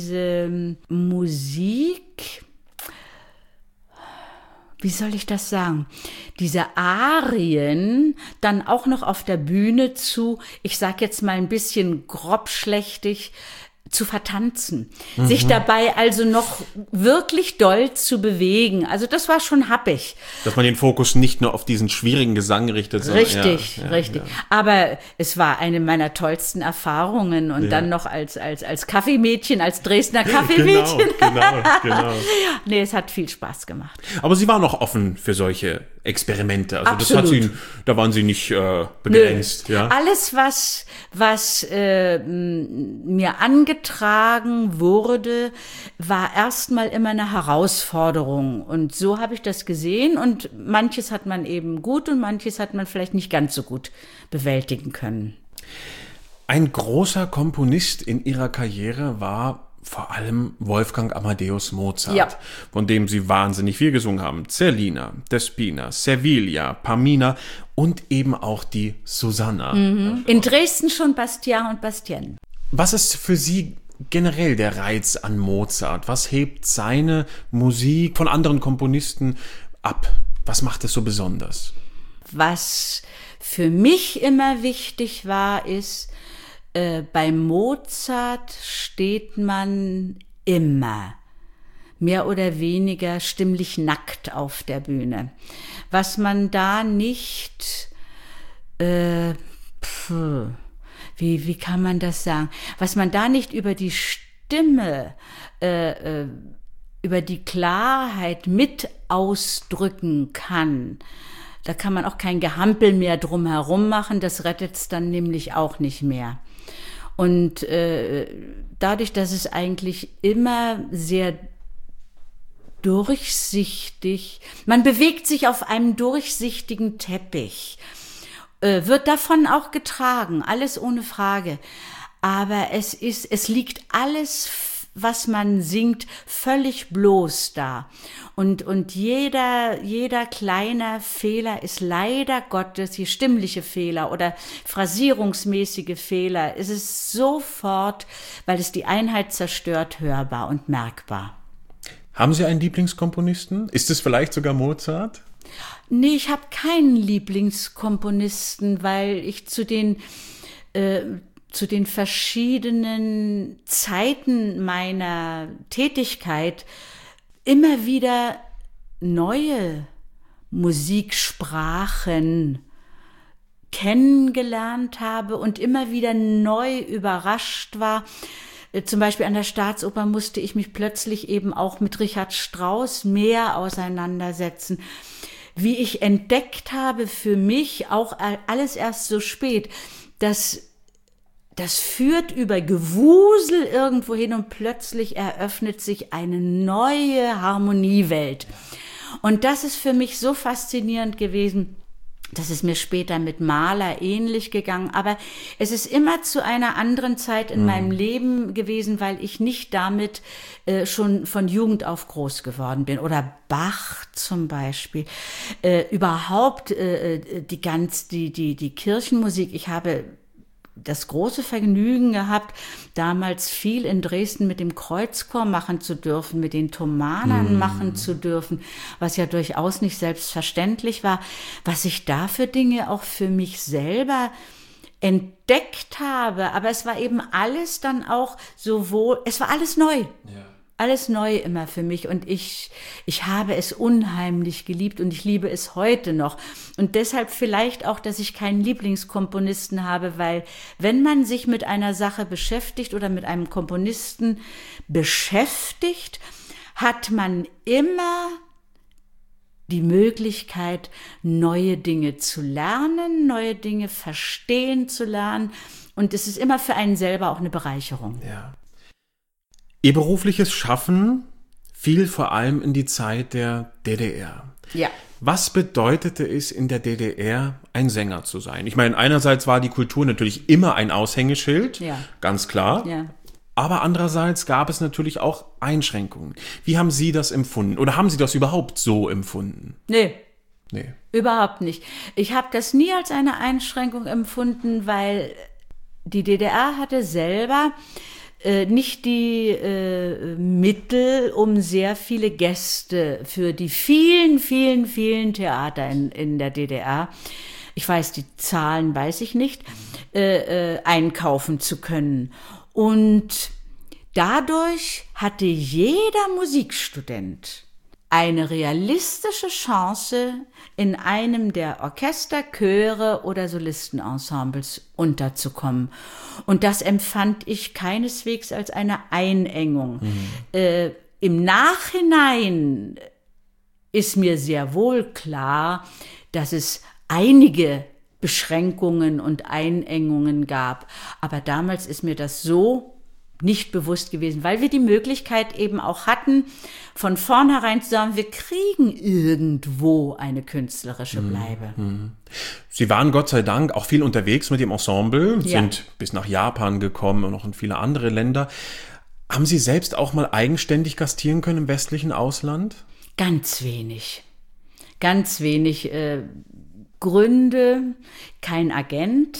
Musik, wie soll ich das sagen, diese Arien dann auch noch auf der Bühne zu, ich sag jetzt mal ein bisschen grobschlächtig, zu vertanzen, sich dabei also noch wirklich doll zu bewegen. Also das war schon happig. Dass man den Fokus nicht nur auf diesen schwierigen Gesang richtet. Sondern, Richtig, richtig. Aber es war eine meiner tollsten Erfahrungen und dann noch als Kaffeemädchen, als Dresdner Kaffeemädchen. Genau. Nee, es hat viel Spaß gemacht. Aber Sie waren auch offen für solche Experimente. Also Absolut. das hat Sie, da waren Sie nicht begrenzt. Nö. Ja? Alles, was mir angetragen wurde, war erstmal immer eine Herausforderung. Und so habe ich das gesehen. Und manches hat man eben gut und manches hat man vielleicht nicht ganz so gut bewältigen können. Ein großer Komponist in Ihrer Karriere war vor allem Wolfgang Amadeus Mozart, Ja. von dem Sie wahnsinnig viel gesungen haben. Zerlina, Despina, Servilia, Pamina und eben auch die Susanna. In Dresden schon Bastien und Bastienne. Was ist für Sie generell der Reiz an Mozart? Was hebt seine Musik von anderen Komponisten ab? Was macht es so besonders? Was für mich immer wichtig war, ist, bei Mozart steht man immer mehr oder weniger stimmlich nackt auf der Bühne. Was man da nicht, wie kann man das sagen? Was man da nicht über die Stimme, über die Klarheit mit ausdrücken kann, da kann man auch kein Gehampel mehr drumherum machen, das rettet es dann nämlich auch nicht mehr. Und dadurch, dass es eigentlich immer sehr durchsichtig, man bewegt sich auf einem durchsichtigen Teppich, wird davon auch getragen, alles ohne Frage. Aber es liegt alles, was man singt, völlig bloß da. Und jeder kleiner Fehler ist leider Gottes, die stimmliche Fehler oder phrasierungsmäßige Fehler, ist es sofort, weil es die Einheit zerstört, hörbar und merkbar. Haben Sie einen Lieblingskomponisten? Ist es vielleicht sogar Mozart? Nee, ich habe keinen Lieblingskomponisten, weil ich zu den verschiedenen Zeiten meiner Tätigkeit immer wieder neue Musiksprachen kennengelernt habe und immer wieder neu überrascht war. Zum Beispiel an der Staatsoper musste ich mich plötzlich eben auch mit Richard Strauss mehr auseinandersetzen. Wie ich entdeckt habe für mich, auch alles erst so spät, das führt über Gewusel irgendwo hin und plötzlich eröffnet sich eine neue Harmoniewelt. Und das ist für mich so faszinierend gewesen. Das ist mir später mit Mahler ähnlich gegangen, aber es ist immer zu einer anderen Zeit in meinem Leben gewesen, weil ich nicht damit schon von Jugend auf groß geworden bin. Oder Bach zum Beispiel. Überhaupt die Kirchenmusik. Ich habe das große Vergnügen gehabt, damals viel in Dresden mit dem Kreuzchor machen zu dürfen, mit den Thomanern machen zu dürfen, was ja durchaus nicht selbstverständlich war, was ich da für Dinge auch für mich selber entdeckt habe. Aber es war eben alles dann auch es war alles neu. Ja. Alles neu immer für mich und ich habe es unheimlich geliebt und ich liebe es heute noch. Und deshalb vielleicht auch, dass ich keinen Lieblingskomponisten habe, weil wenn man sich mit einer Sache beschäftigt oder mit einem Komponisten beschäftigt, hat man immer die Möglichkeit, neue Dinge zu lernen, neue Dinge verstehen zu lernen. Und es ist immer für einen selber auch eine Bereicherung. Ja. Ihr berufliches Schaffen fiel vor allem in die Zeit der DDR. Ja. Was bedeutete es in der DDR, ein Sänger zu sein? Ich meine, einerseits war die Kultur natürlich immer ein Aushängeschild, Ja. ganz klar. Ja. Aber andererseits gab es natürlich auch Einschränkungen. Wie haben Sie das empfunden? Oder haben Sie das überhaupt so empfunden? Nee. Nee. Überhaupt nicht. Ich habe das nie als eine Einschränkung empfunden, weil die DDR hatte selber nicht die Mittel, um sehr viele Gäste für die vielen, vielen, vielen Theater in der DDR, ich weiß, die Zahlen weiß ich nicht, einkaufen zu können. Und dadurch hatte jeder Musikstudent eine realistische Chance, in einem der Orchester, Chöre oder Solistenensembles unterzukommen. Und das empfand ich keineswegs als eine Einengung. Im Nachhinein ist mir sehr wohl klar, dass es einige Beschränkungen und Einengungen gab. Aber damals ist mir das so nicht bewusst gewesen, weil wir die Möglichkeit eben auch hatten, von vornherein zu sagen, wir kriegen irgendwo eine künstlerische Bleibe. Sie waren Gott sei Dank auch viel unterwegs mit dem Ensemble, Ja. sind bis nach Japan gekommen und noch in viele andere Länder. Haben Sie selbst auch mal eigenständig gastieren können im westlichen Ausland? Ganz wenig. Gründe, kein Agent.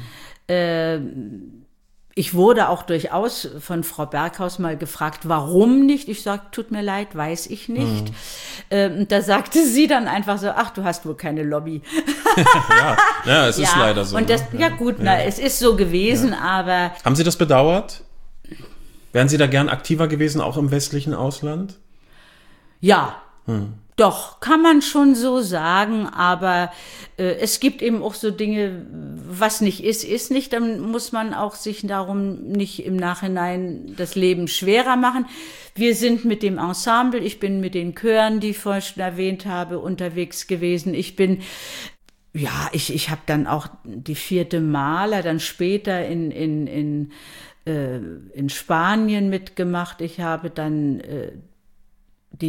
Ich wurde auch durchaus von Frau Berghaus mal gefragt, warum nicht? Ich sage, tut mir leid, weiß ich nicht. Da sagte sie dann einfach so, ach, du hast wohl keine Lobby. Ja, es ist leider so. Und das, ne? ja gut, na, es ist so gewesen, aber Haben Sie das bedauert? Wären Sie da gern aktiver gewesen, auch im westlichen Ausland? ja, doch, kann man schon so sagen, aber es gibt eben auch so Dinge, was nicht ist, ist nicht. Dann muss man auch sich darum nicht im Nachhinein das Leben schwerer machen. Wir sind mit dem Ensemble, ich bin mit den Chören, die ich vorhin schon erwähnt habe, unterwegs gewesen. Ich habe dann auch die 4. Maler, dann später in Spanien mitgemacht. Ich habe dann die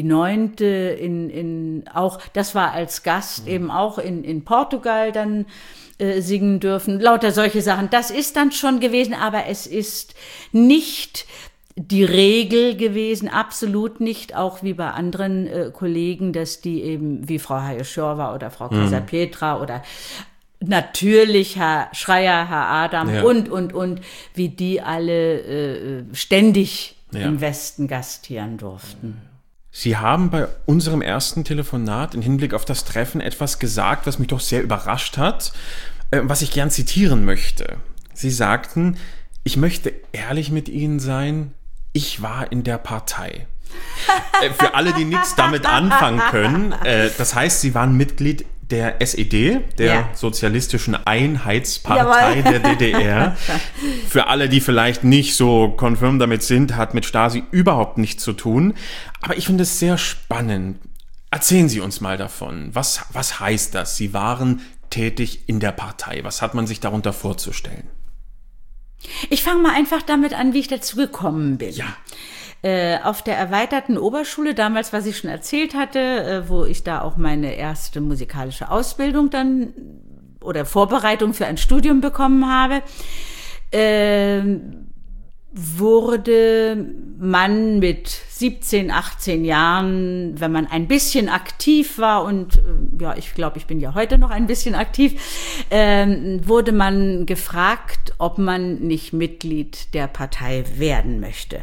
9. auch, das war als Gast eben auch in Portugal dann singen dürfen. Lauter solche Sachen. Das ist dann schon gewesen, aber es ist nicht die Regel gewesen, absolut nicht, auch wie bei anderen Kollegen, dass die eben wie Frau Haye-Schorwa oder Frau Kaiser-Pietra oder natürlich Herr Schreier, Herr Adam und wie die alle ständig im Westen gastieren durften. Sie haben bei unserem ersten Telefonat im Hinblick auf das Treffen etwas gesagt, was mich doch sehr überrascht hat, was ich gern zitieren möchte. Sie sagten, ich möchte ehrlich mit Ihnen sein, ich war in der Partei. Für alle, die nichts damit anfangen können, das heißt, Sie waren Mitglied der SED, der Sozialistischen Einheitspartei der DDR. Für alle, die vielleicht nicht so confirm damit sind, hat mit Stasi überhaupt nichts zu tun. Aber ich finde es sehr spannend. Erzählen Sie uns mal davon. Was heißt das? Sie waren tätig in der Partei. Was hat man sich darunter vorzustellen? Ich fange mal einfach damit an, wie ich dazu gekommen bin. Ja. Auf der erweiterten Oberschule, damals, was ich schon erzählt hatte, wo ich da auch meine erste musikalische Ausbildung dann oder Vorbereitung für ein Studium bekommen habe, wurde man mit 17, 18 Jahren, wenn man ein bisschen aktiv war und ich glaube, ich bin ja heute noch ein bisschen aktiv, wurde man gefragt, ob man nicht Mitglied der Partei werden möchte.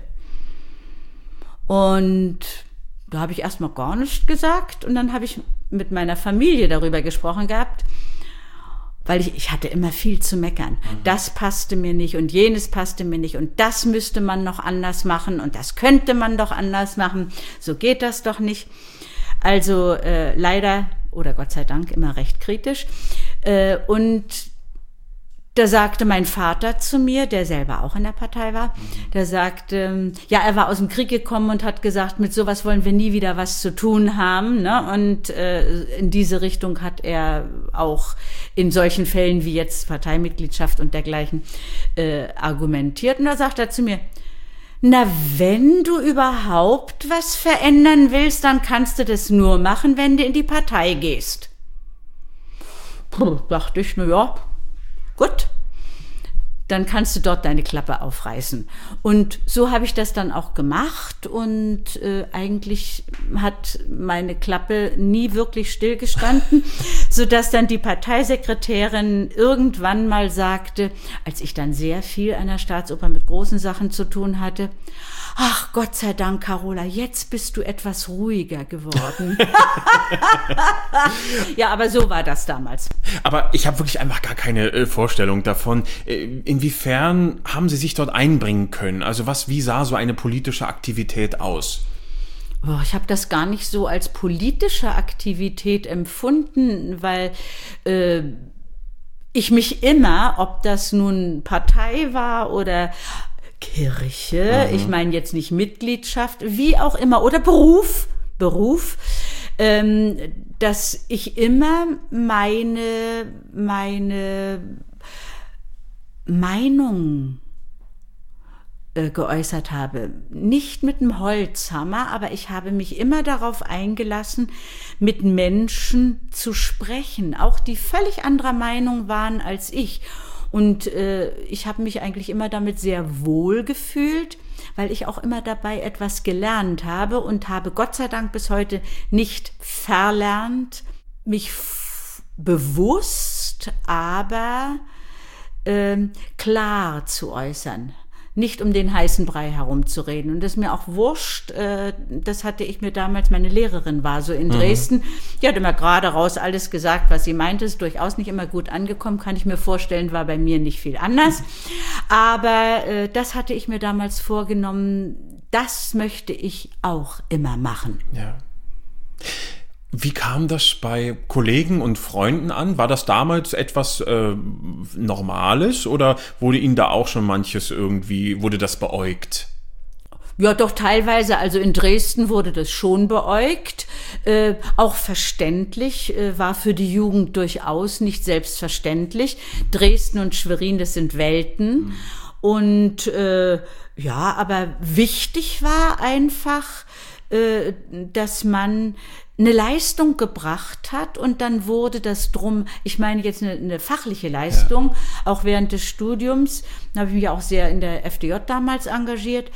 Und da habe ich erstmal gar nichts gesagt und dann habe ich mit meiner Familie darüber gesprochen gehabt, weil ich hatte immer viel zu meckern. Das passte mir nicht und jenes passte mir nicht und das müsste man noch anders machen und das könnte man doch anders machen. So geht das doch nicht. Also leider oder Gott sei Dank immer recht kritisch. Und da sagte mein Vater zu mir, der selber auch in der Partei war, der sagte, er war aus dem Krieg gekommen und hat gesagt, mit sowas wollen wir nie wieder was zu tun haben. Ne? Und in diese Richtung hat er auch in solchen Fällen wie jetzt Parteimitgliedschaft und dergleichen argumentiert. Und da sagt er zu mir, na, wenn du überhaupt was verändern willst, dann kannst du das nur machen, wenn du in die Partei gehst. Dachte ich, gut, dann kannst du dort deine Klappe aufreißen. Und so habe ich das dann auch gemacht und eigentlich hat meine Klappe nie wirklich stillgestanden, sodass dann die Parteisekretärin irgendwann mal sagte, als ich dann sehr viel an der Staatsoper mit großen Sachen zu tun hatte, ach Gott sei Dank, Carola, jetzt bist du etwas ruhiger geworden. Ja, aber so war das damals. Aber ich habe wirklich einfach gar keine Vorstellung davon, in inwiefern haben Sie sich dort einbringen können? Also wie sah so eine politische Aktivität aus? Ich habe das gar nicht so als politische Aktivität empfunden, weil ich mich immer, ob das nun Partei war oder Kirche, ich meine jetzt nicht Mitgliedschaft, wie auch immer, oder Beruf, dass ich immer meine Meinung geäußert habe. Nicht mit einem Holzhammer, aber ich habe mich immer darauf eingelassen, mit Menschen zu sprechen, auch die völlig anderer Meinung waren als ich. Und ich habe mich eigentlich immer damit sehr wohl gefühlt, weil ich auch immer dabei etwas gelernt habe und habe Gott sei Dank bis heute nicht verlernt, mich bewusst, aber klar zu äußern. Nicht um den heißen Brei herumzureden. Und das ist mir auch wurscht, das hatte ich mir damals, meine Lehrerin war so in Dresden, die hat immer gerade raus alles gesagt, was sie meinte, ist durchaus nicht immer gut angekommen, kann ich mir vorstellen, war bei mir nicht viel anders. Aber das hatte ich mir damals vorgenommen, das möchte ich auch immer machen. Ja. Wie kam das bei Kollegen und Freunden an? War das damals etwas Normales oder wurde Ihnen da auch schon wurde das beäugt? Ja, doch teilweise. Also in Dresden wurde das schon beäugt. Auch verständlich, war für die Jugend durchaus nicht selbstverständlich. Dresden und Schwerin, das sind Welten. Und ja, aber wichtig war einfach, dass man eine Leistung gebracht hat und dann wurde das drum, ich meine jetzt eine fachliche Leistung, auch während des Studiums, da habe ich mich auch sehr in der FDJ damals engagiert,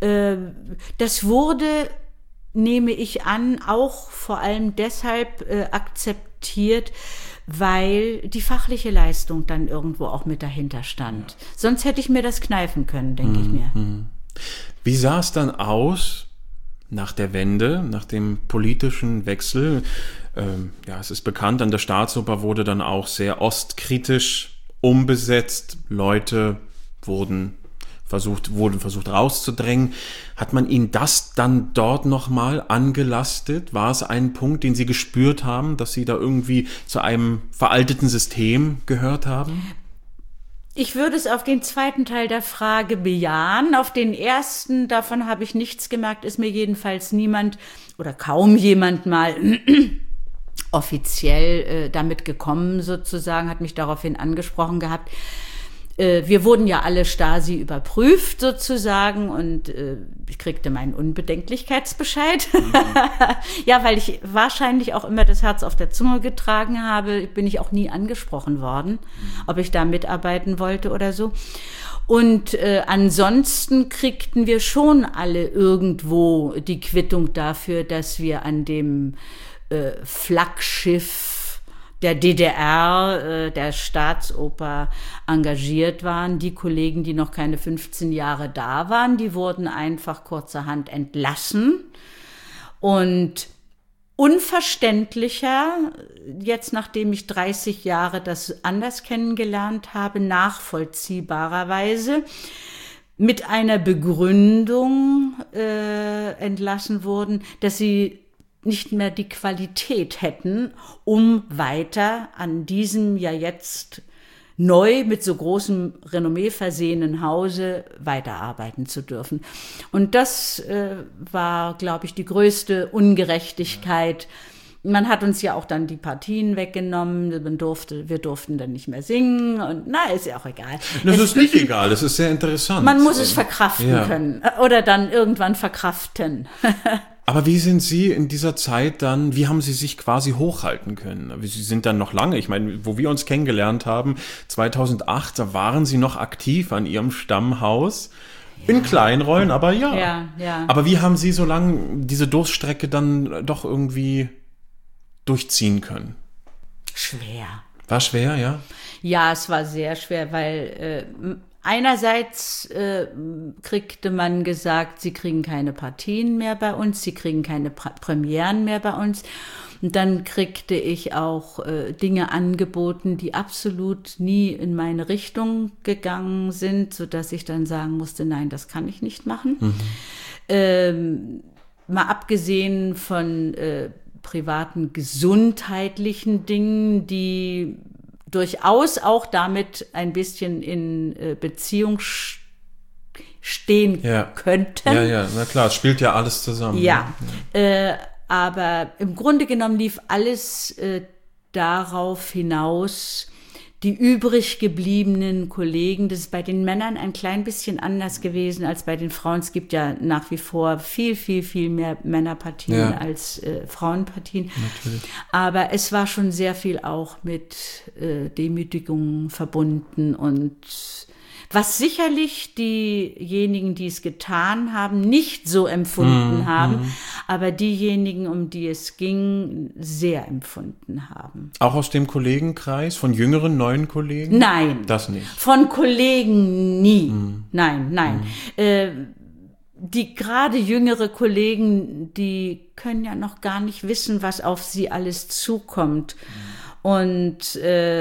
das wurde, nehme ich an, auch vor allem deshalb akzeptiert, weil die fachliche Leistung dann irgendwo auch mit dahinter stand. Sonst hätte ich mir das kneifen können, denke ich mir. Wie sah es dann aus nach der Wende, nach dem politischen Wechsel? Es ist bekannt, an der Staatsoper wurde dann auch sehr ostkritisch umbesetzt. Leute wurden versucht rauszudrängen. Hat man Ihnen das dann dort nochmal angelastet? War es ein Punkt, den Sie gespürt haben, dass Sie da irgendwie zu einem veralteten System gehört haben? Ich würde es auf den zweiten Teil der Frage bejahen. Auf den ersten, davon habe ich nichts gemerkt, ist mir jedenfalls niemand oder kaum jemand mal offiziell damit gekommen sozusagen, hat mich daraufhin angesprochen gehabt. Wir wurden ja alle Stasi überprüft sozusagen und ich kriegte meinen Unbedenklichkeitsbescheid. Ja, weil ich wahrscheinlich auch immer das Herz auf der Zunge getragen habe, bin ich auch nie angesprochen worden, ob ich da mitarbeiten wollte oder so. Und ansonsten kriegten wir schon alle irgendwo die Quittung dafür, dass wir an dem Flaggschiff der DDR, der Staatsoper engagiert waren. Die Kollegen, die noch keine 15 Jahre da waren, die wurden einfach kurzerhand entlassen. Und unverständlicher, jetzt nachdem ich 30 Jahre das anders kennengelernt habe, nachvollziehbarerweise, mit einer Begründung entlassen wurden, dass sie nicht mehr die Qualität hätten, um weiter an diesem ja jetzt neu mit so großem Renommee versehenen Hause weiterarbeiten zu dürfen. Und das war, glaube ich, die größte Ungerechtigkeit. Man hat uns ja auch dann die Partien weggenommen, wir durften dann nicht mehr singen und ist ja auch egal. Das ist nicht egal, das ist sehr interessant. Man muss es verkraften können oder dann irgendwann verkraften. Aber wie sind Sie in dieser Zeit dann, wie haben Sie sich quasi hochhalten können? Sie sind dann noch lange, ich meine, wo wir uns kennengelernt haben, 2008, da waren Sie noch aktiv an Ihrem Stammhaus. In kleinen Rollen, aber ja. Ja. Aber wie haben Sie so lange diese Durststrecke dann doch irgendwie durchziehen können? Schwer. War schwer, ja? Ja, es war sehr schwer, weil einerseits kriegte man gesagt, sie kriegen keine Partien mehr bei uns, sie kriegen keine Premieren mehr bei uns. Und dann kriegte ich auch Dinge angeboten, die absolut nie in meine Richtung gegangen sind, sodass ich dann sagen musste, nein, das kann ich nicht machen. Mal abgesehen von privaten gesundheitlichen Dingen, die durchaus auch damit ein bisschen in Beziehung stehen könnten. Ja, na klar, es spielt ja alles zusammen. Ja, aber im Grunde genommen lief alles darauf hinaus, die übrig gebliebenen Kollegen, das ist bei den Männern ein klein bisschen anders gewesen als bei den Frauen. Es gibt ja nach wie vor viel, viel, viel mehr Männerpartien als Frauenpartien. Natürlich. Aber es war schon sehr viel auch mit Demütigungen verbunden und was sicherlich diejenigen, die es getan haben, nicht so empfunden haben, aber diejenigen, um die es ging, sehr empfunden haben. Auch aus dem Kollegenkreis, von jüngeren, neuen Kollegen? Nein. Das nicht. Von Kollegen nie. Nein. Die gerade jüngere Kollegen, die können ja noch gar nicht wissen, was auf sie alles zukommt. Und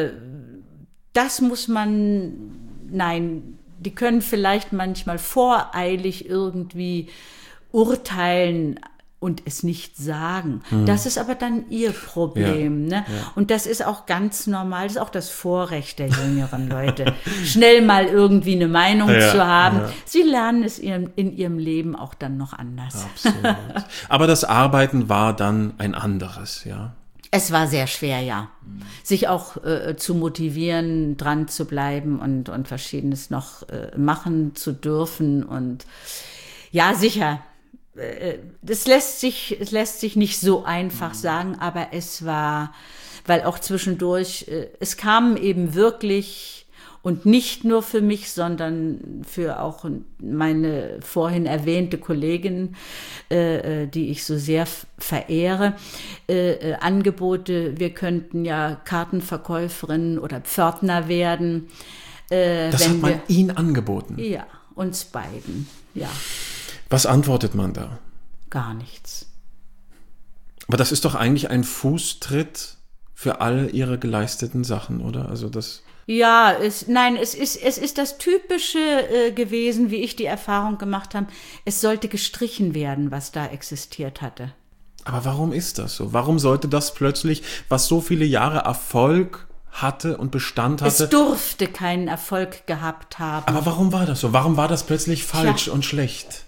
das muss man... Nein, die können vielleicht manchmal voreilig irgendwie urteilen und es nicht sagen. Das ist aber dann ihr Problem. Ne? Ja. Und das ist auch ganz normal, das ist auch das Vorrecht der jüngeren Leute, schnell mal irgendwie eine Meinung zu haben. Ja. Sie lernen es in ihrem Leben auch dann noch anders. Absolut. Aber das Arbeiten war dann ein anderes, ja? Es war sehr schwer, ja. Sich auch zu motivieren, dran zu bleiben und Verschiedenes noch machen zu dürfen. Und ja, sicher, das lässt sich nicht so einfach sagen, aber es war, weil auch zwischendurch, es kamen eben wirklich, und nicht nur für mich, sondern für auch meine vorhin erwähnte Kollegin, die ich so sehr verehre, Angebote, wir könnten ja Kartenverkäuferin oder Pförtner werden. Das hat man Ihnen angeboten? Ja, uns beiden, ja. Was antwortet man da? Gar nichts. Aber das ist doch eigentlich ein Fußtritt für all Ihre geleisteten Sachen, oder? Also das... Ja, es ist das Typische gewesen, wie ich die Erfahrung gemacht habe. Es sollte gestrichen werden, was da existiert hatte. Aber warum ist das so? Warum sollte das plötzlich, was so viele Jahre Erfolg hatte und Bestand hatte... Es durfte keinen Erfolg gehabt haben. Aber warum war das so? Warum war das plötzlich falsch und schlecht?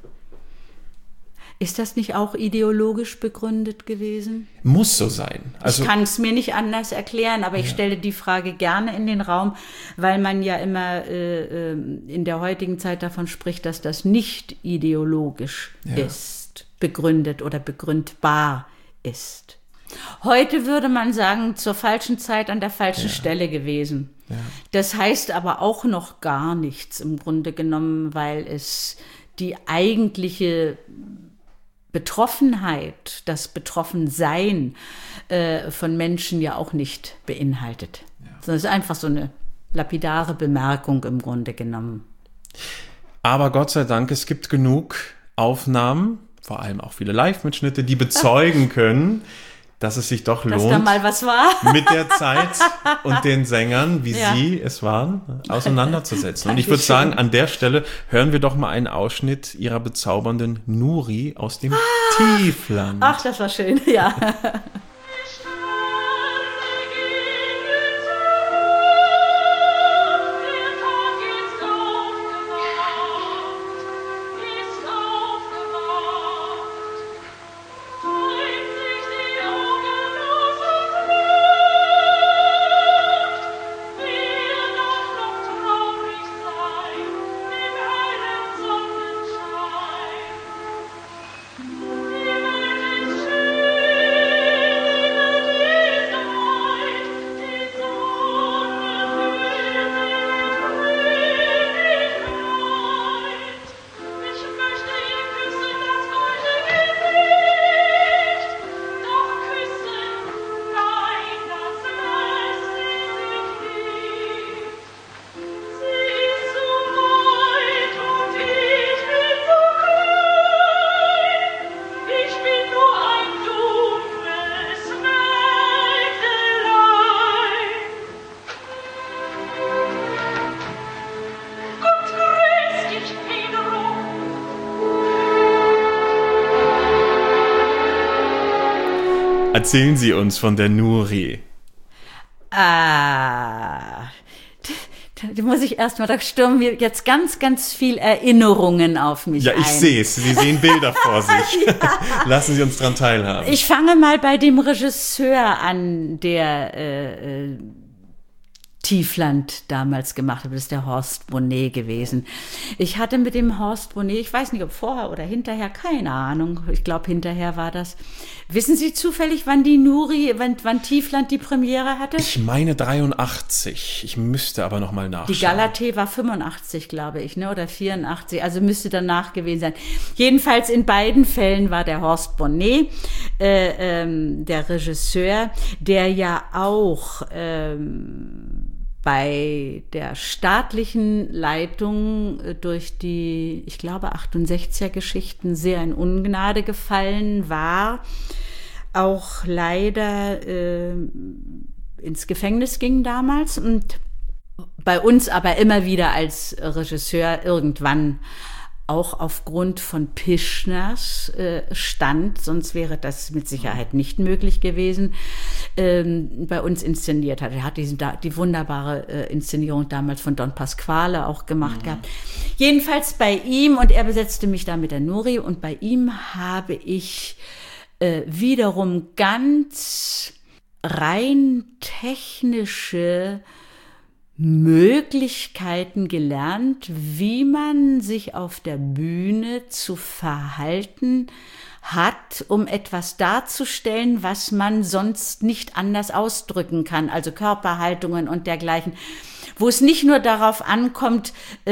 Ist das nicht auch ideologisch begründet gewesen? Muss so sein. Also, ich kann es mir nicht anders erklären, aber ich stelle die Frage gerne in den Raum, weil man ja immer in der heutigen Zeit davon spricht, dass das nicht ideologisch ist, begründet oder begründbar ist. Heute würde man sagen, zur falschen Zeit an der falschen Stelle gewesen. Ja. Das heißt aber auch noch gar nichts im Grunde genommen, weil es die eigentliche Betroffenheit, das Betroffensein von Menschen ja auch nicht beinhaltet. Ja. Sondern es ist einfach so eine lapidare Bemerkung im Grunde genommen. Aber Gott sei Dank, es gibt genug Aufnahmen, vor allem auch viele Live-Mitschnitte, die bezeugen können, dass es sich doch lohnt, dass da mal was war, mit der Zeit und den Sängern, wie Sie es waren, auseinanderzusetzen. Und ich würde sagen, an der Stelle hören wir doch mal einen Ausschnitt Ihrer bezaubernden Nuri aus dem Tiefland. Ach, das war schön, ja. Sonnenschein. Erzählen Sie uns von der Nuri. Da muss ich erstmal, da stürmen mir jetzt ganz, ganz viel Erinnerungen auf mich ein. Ja, ich sehe es. Sie sehen Bilder vor sich. Lassen Sie uns dran teilhaben. Ich fange mal bei dem Regisseur an, der Tiefland damals gemacht hat. Das ist der Horst Bonnet gewesen. Ich hatte mit dem Horst Bonnet, ich weiß nicht, ob vorher oder hinterher, keine Ahnung. Ich glaube, hinterher war das. Wissen Sie zufällig, wann die Nuri, wann Tiefland die Premiere hatte? Ich meine 83. Ich müsste aber noch mal nachschauen. Die Galatee war 85, glaube ich, ne? Oder 84. Also müsste danach gewesen sein. Jedenfalls in beiden Fällen war der Horst Bonnet, der Regisseur, der ja auch bei der staatlichen Leitung durch die, ich glaube, 68er Geschichten sehr in Ungnade gefallen war, auch leider ins Gefängnis ging damals und bei uns aber immer wieder als Regisseur irgendwann auch aufgrund von Pischners Stand, sonst wäre das mit Sicherheit nicht möglich gewesen, bei uns inszeniert hat. Er hat die wunderbare Inszenierung damals von Don Pasquale auch gemacht gehabt. Jedenfalls bei ihm, und er besetzte mich da mit der Nuri, und bei ihm habe ich wiederum ganz rein technische Möglichkeiten gelernt, wie man sich auf der Bühne zu verhalten hat, um etwas darzustellen, was man sonst nicht anders ausdrücken kann, also Körperhaltungen und dergleichen, wo es nicht nur darauf ankommt,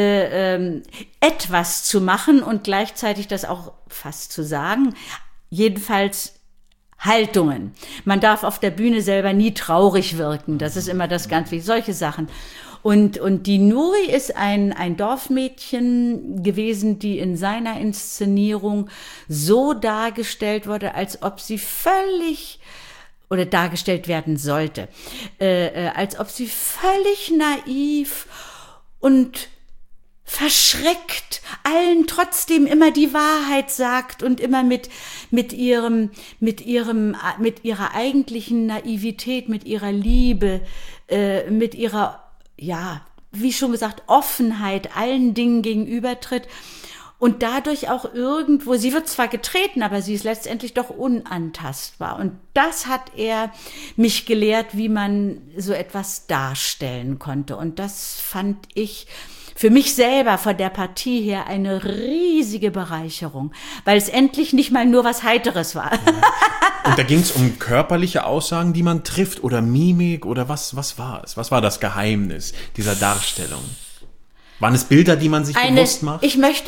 etwas zu machen und gleichzeitig das auch fast zu sagen, jedenfalls Haltungen. Man darf auf der Bühne selber nie traurig wirken. Das ist immer das ganz wichtige, solche Sachen. Und die Nuri ist ein Dorfmädchen gewesen, die in seiner Inszenierung so dargestellt wurde, als ob sie völlig, oder dargestellt werden sollte, als ob sie völlig naiv und verschreckt allen trotzdem immer die Wahrheit sagt und immer mit ihrer eigentlichen Naivität, mit ihrer Liebe, mit ihrer, ja, wie schon gesagt, Offenheit allen Dingen gegenübertritt und dadurch auch irgendwo, sie wird zwar getreten, aber sie ist letztendlich doch unantastbar. Und das hat er mich gelehrt, wie man so etwas darstellen konnte. Und das fand ich für mich selber von der Partie her eine riesige Bereicherung, weil es endlich nicht mal nur was Heiteres war. Und da ging es um körperliche Aussagen, die man trifft, oder Mimik, oder was war es? Was war das Geheimnis dieser Darstellung? Waren es Bilder, die man sich bewusst macht?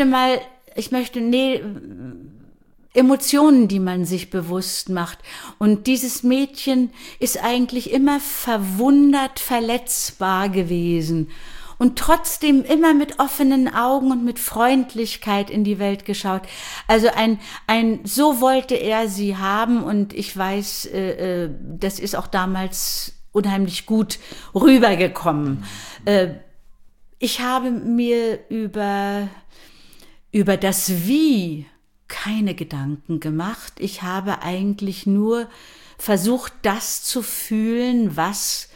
Emotionen, die man sich bewusst macht. Und dieses Mädchen ist eigentlich immer verwundert, verletzbar gewesen. Und trotzdem immer mit offenen Augen und mit Freundlichkeit in die Welt geschaut. Also so wollte er sie haben, und ich weiß, das ist auch damals unheimlich gut rübergekommen. Ich habe mir über das Wie keine Gedanken gemacht. Ich habe eigentlich nur versucht, das zu fühlen, was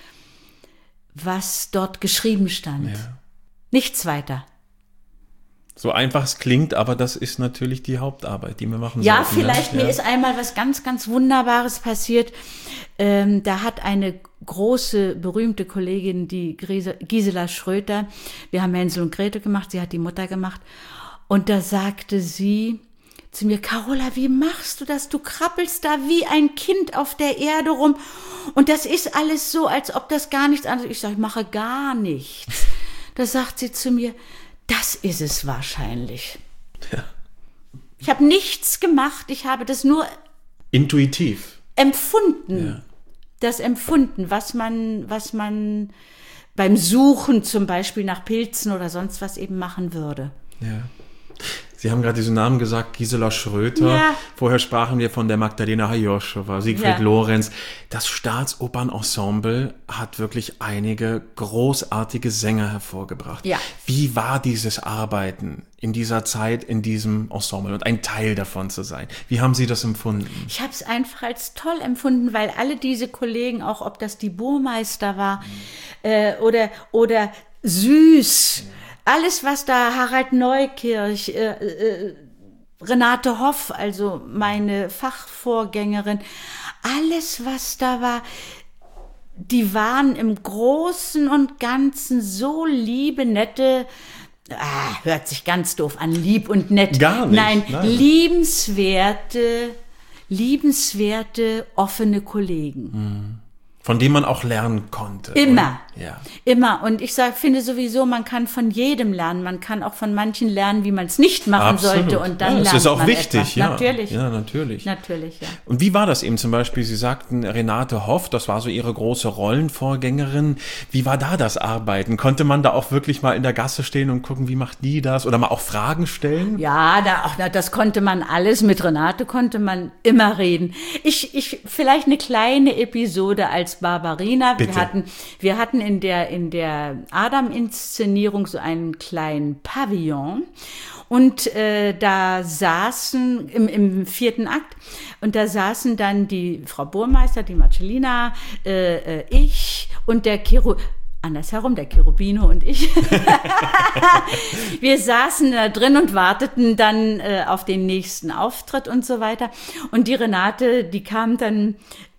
dort geschrieben stand. Ja. Nichts weiter. So einfach es klingt, aber das ist natürlich die Hauptarbeit, die wir machen ja, sollten. Vielleicht, mir ist einmal was ganz, ganz Wunderbares passiert. Da hat eine große, berühmte Kollegin, die Gisela Schröter, wir haben Hänsel und Gretel gemacht, sie hat die Mutter gemacht, und da sagte sie zu mir: Carola, wie machst du das? Du krabbelst da wie ein Kind auf der Erde rum. Und das ist alles so, als ob das gar nichts anderes ist. Ich sage, ich mache gar nichts. Da sagt sie zu mir: Das ist es wahrscheinlich. Ja. Ich habe nichts gemacht, ich habe das nur intuitiv empfunden. Ja. Das Empfunden, was man beim Suchen zum Beispiel nach Pilzen oder sonst was eben machen würde. Ja. Sie haben gerade diesen Namen gesagt, Gisela Schröter. Ja. Vorher sprachen wir von der Magdalena Hajoschowa, Siegfried Ja. Lorenz. Das Staatsoperensemble hat wirklich einige großartige Sänger hervorgebracht. Ja. Wie war dieses Arbeiten in dieser Zeit, in diesem Ensemble und ein Teil davon zu sein? Wie haben Sie das empfunden? Ich habe es einfach als toll empfunden, weil alle diese Kollegen, auch ob das die Burmeister war oder Süß, alles was da, Harald Neukirch, Renate Hoff, also meine Fachvorgängerin, alles was da war, die waren im Großen und Ganzen so liebe, nette, hört sich ganz doof an, lieb und nett. Gar nicht, Nein, nein. liebenswerte, offene Kollegen. Von dem man auch lernen konnte. Immer. Oder? Ja. Immer. Und ich finde sowieso, man kann von jedem lernen. Man kann auch von manchen lernen, wie man es nicht machen sollte. Und dann ja, lernt das ist auch man wichtig. etwas. Ja. Natürlich. Ja, natürlich. Natürlich, ja. Und wie war das eben zum Beispiel? Sie sagten Renate Hoff, das war so Ihre große Rollenvorgängerin. Wie war da das Arbeiten? Konnte man da auch wirklich mal in der Gasse stehen und gucken, wie macht die das? Oder mal auch Fragen stellen? Ja, das konnte man alles. Mit Renate konnte man immer reden. Vielleicht eine kleine Episode als Barbarina. Bitte. Wir hatten in der Adam-Inszenierung so einen kleinen Pavillon. Und da saßen im 4. Akt, und da saßen dann die Frau Burmeister, die Marcellina, ich und der andersherum, der Cherubino und ich. Wir saßen da drin und warteten dann auf den nächsten Auftritt und so weiter. Und die Renate, die kam dann,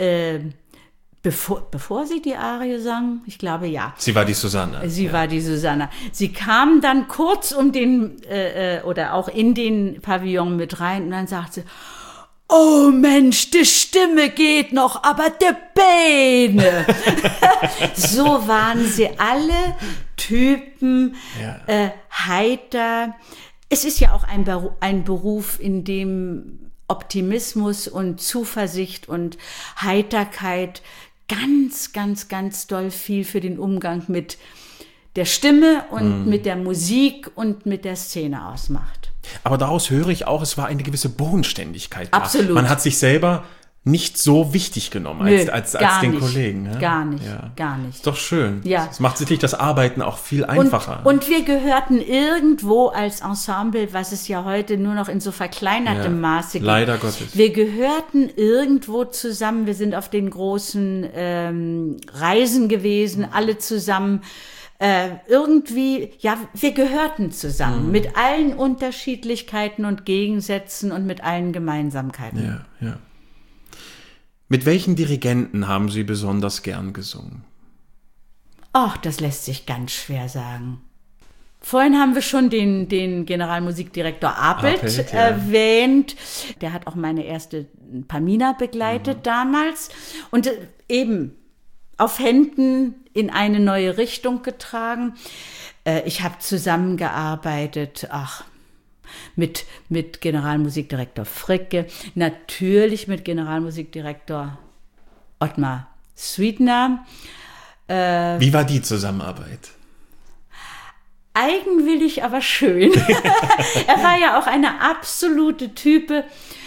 bevor sie die Arie sang, ich glaube ja. Sie war die Susanne. Sie war die Susanna. Sie kam dann kurz oder auch in den Pavillon mit rein und dann sagt sie, oh Mensch, die Stimme geht noch, aber die Beine. So waren sie alle Typen, heiter. Es ist ja auch ein Beruf, in dem Optimismus und Zuversicht und Heiterkeit ganz, ganz, ganz doll viel für den Umgang mit der Stimme und mit der Musik und mit der Szene ausmacht. Aber daraus höre ich auch, es war eine gewisse Bodenständigkeit da. Absolut. Man hat sich selber nicht so wichtig genommen als den nicht, Kollegen. Ja? Gar nicht, Ja. gar nicht. Ist doch schön. Ja. Das macht sicherlich das Arbeiten auch viel einfacher. Und wir gehörten irgendwo als Ensemble, was es ja heute nur noch in so verkleinertem Maße gibt. Leider Gottes. Wir gehörten irgendwo zusammen. Wir sind auf den großen Reisen gewesen, alle zusammen. Irgendwie, ja, wir gehörten zusammen mit allen Unterschiedlichkeiten und Gegensätzen und mit allen Gemeinsamkeiten. Ja, ja. Mit welchen Dirigenten haben Sie besonders gern gesungen? Ach, das lässt sich ganz schwer sagen. Vorhin haben wir schon den Generalmusikdirektor Apelt Apelt, ja. erwähnt. Der hat auch meine erste Pamina begleitet damals und eben auf Händen in eine neue Richtung getragen. Ich habe zusammengearbeitet, mit Generalmusikdirektor Fricke, natürlich mit Generalmusikdirektor Ottmar Sweetner. Wie war die Zusammenarbeit? Eigenwillig, aber schön. Er war ja auch eine absolute Type,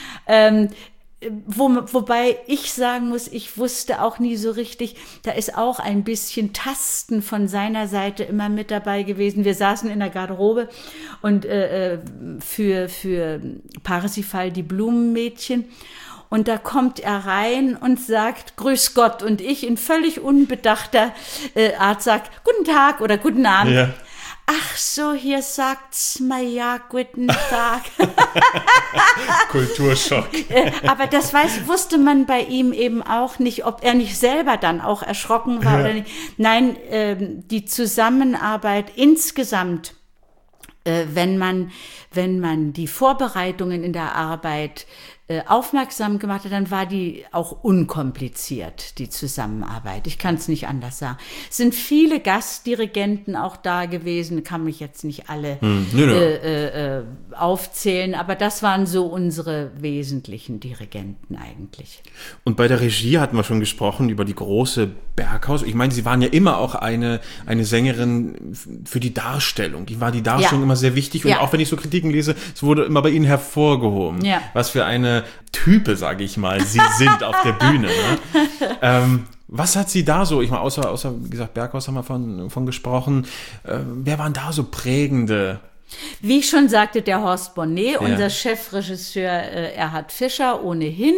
wobei ich sagen muss, ich wusste auch nie so richtig, da ist auch ein bisschen Tasten von seiner Seite immer mit dabei gewesen. Wir saßen in der Garderobe und für Parsifal, die Blumenmädchen. Und da kommt er rein und sagt, grüß Gott. Und ich in völlig unbedachter Art sagt, guten Tag oder guten Abend. Ja. Ach so, hier sagt's mal ja, guten Tag. Kulturschock. Aber das wusste man bei ihm eben auch nicht, ob er nicht selber dann auch erschrocken war oder nicht. Nein, die Zusammenarbeit insgesamt, wenn man die Vorbereitungen in der Arbeit aufmerksam gemacht hat, dann war die auch unkompliziert, die Zusammenarbeit. Ich kann es nicht anders sagen. Es sind viele Gastdirigenten auch da gewesen, kann mich jetzt nicht alle aufzählen, aber das waren so unsere wesentlichen Dirigenten eigentlich. Und bei der Regie hatten wir schon gesprochen über die große Berghaus. Ich meine, Sie waren ja immer auch eine Sängerin für die Darstellung. Die war die Darstellung immer sehr wichtig. Und auch wenn ich so Kritiken lese, es wurde immer bei Ihnen hervorgehoben. Ja. Was für eine Type, sage ich mal, Sie sind auf der Bühne. Ne? Was hat Sie da so, ich meine, außer wie gesagt, Berghaus haben wir von gesprochen, wer waren da so prägende? Wie ich schon sagte, der Horst Bonnet, unser Chefregisseur Erhard Fischer ohnehin.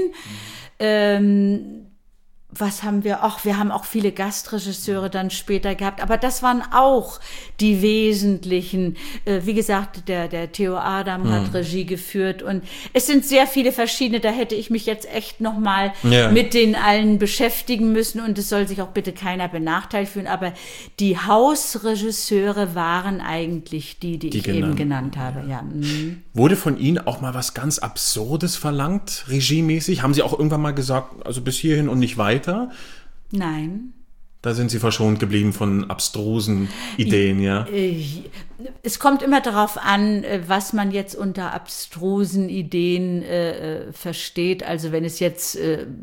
Was haben wir? Wir haben auch viele Gastregisseure dann später gehabt, aber das waren auch die wesentlichen. Wie gesagt, der Theo Adam hat Regie geführt und es sind sehr viele verschiedene, da hätte ich mich jetzt echt nochmal mit den allen beschäftigen müssen und es soll sich auch bitte keiner benachteiligt fühlen, aber die Hausregisseure waren eigentlich die ich eben genannt habe. Ja. Mhm. Wurde von Ihnen auch mal was ganz Absurdes verlangt, regiemäßig? Haben Sie auch irgendwann mal gesagt, also bis hierhin und nicht weiter? Nein. Da sind Sie verschont geblieben von abstrusen Ideen, ja? Es kommt immer darauf an, was man jetzt unter abstrusen Ideen versteht. Also wenn es jetzt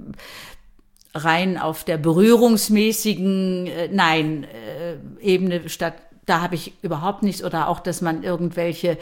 rein auf der berührungsmäßigen Ebene statt, da habe ich überhaupt nichts. Oder auch, dass man irgendwelche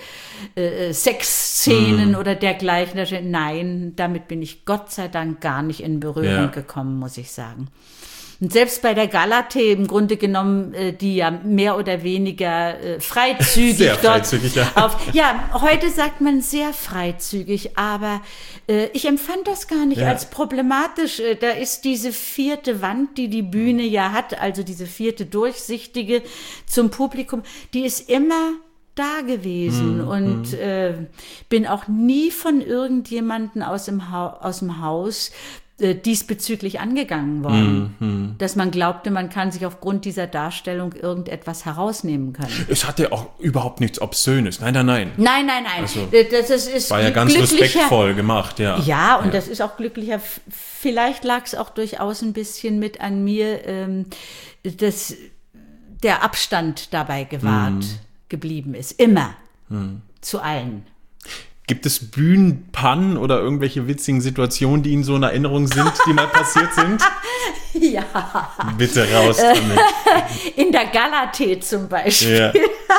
Sexszenen oder dergleichen. Nein, damit bin ich Gott sei Dank gar nicht in Berührung gekommen, muss ich sagen. Und selbst bei der Galatee im Grunde genommen, die ja mehr oder weniger freizügig sehr freizügig, heute sagt man sehr freizügig, aber ich empfand das gar nicht als problematisch. Da ist diese vierte Wand, die Bühne ja hat, also diese vierte durchsichtige zum Publikum, die ist immer da gewesen und bin auch nie von irgendjemandem aus dem Haus diesbezüglich angegangen worden, dass man glaubte, man kann sich aufgrund dieser Darstellung irgendetwas herausnehmen können. Es hatte auch überhaupt nichts Obszönes. Nein. Nein. Also, das ist war ja ganz respektvoll gemacht, ja. Ja, und das ist auch glücklicher. Vielleicht lag es auch durchaus ein bisschen mit an mir, dass der Abstand dabei gewahrt geblieben ist. Immer. Zu allen. Gibt es Bühnenpannen oder irgendwelche witzigen Situationen, die Ihnen so in Erinnerung sind, die mal passiert sind? Ja. Bitte raus damit. In der Galatee zum Beispiel.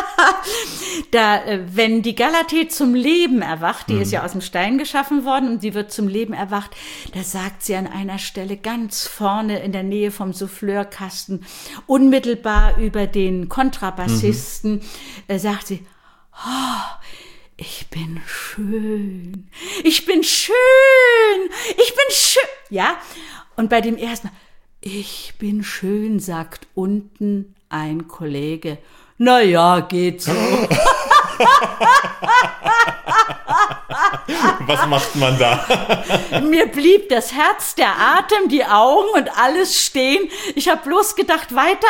Ja. Wenn die Galatee zum Leben erwacht, die ist ja aus dem Stein geschaffen worden und sie wird zum Leben erwacht, da sagt sie an einer Stelle ganz vorne in der Nähe vom Souffleurkasten, unmittelbar über den Kontrabassisten, sagt sie, ich bin schön. Ich bin schön. Ich bin schön. Ja, und bei dem ersten Mal, ich bin schön, sagt unten ein Kollege. Na ja, geht so. Was macht man da? Mir blieb das Herz, der Atem, die Augen und alles stehen. Ich habe bloß gedacht, weiter.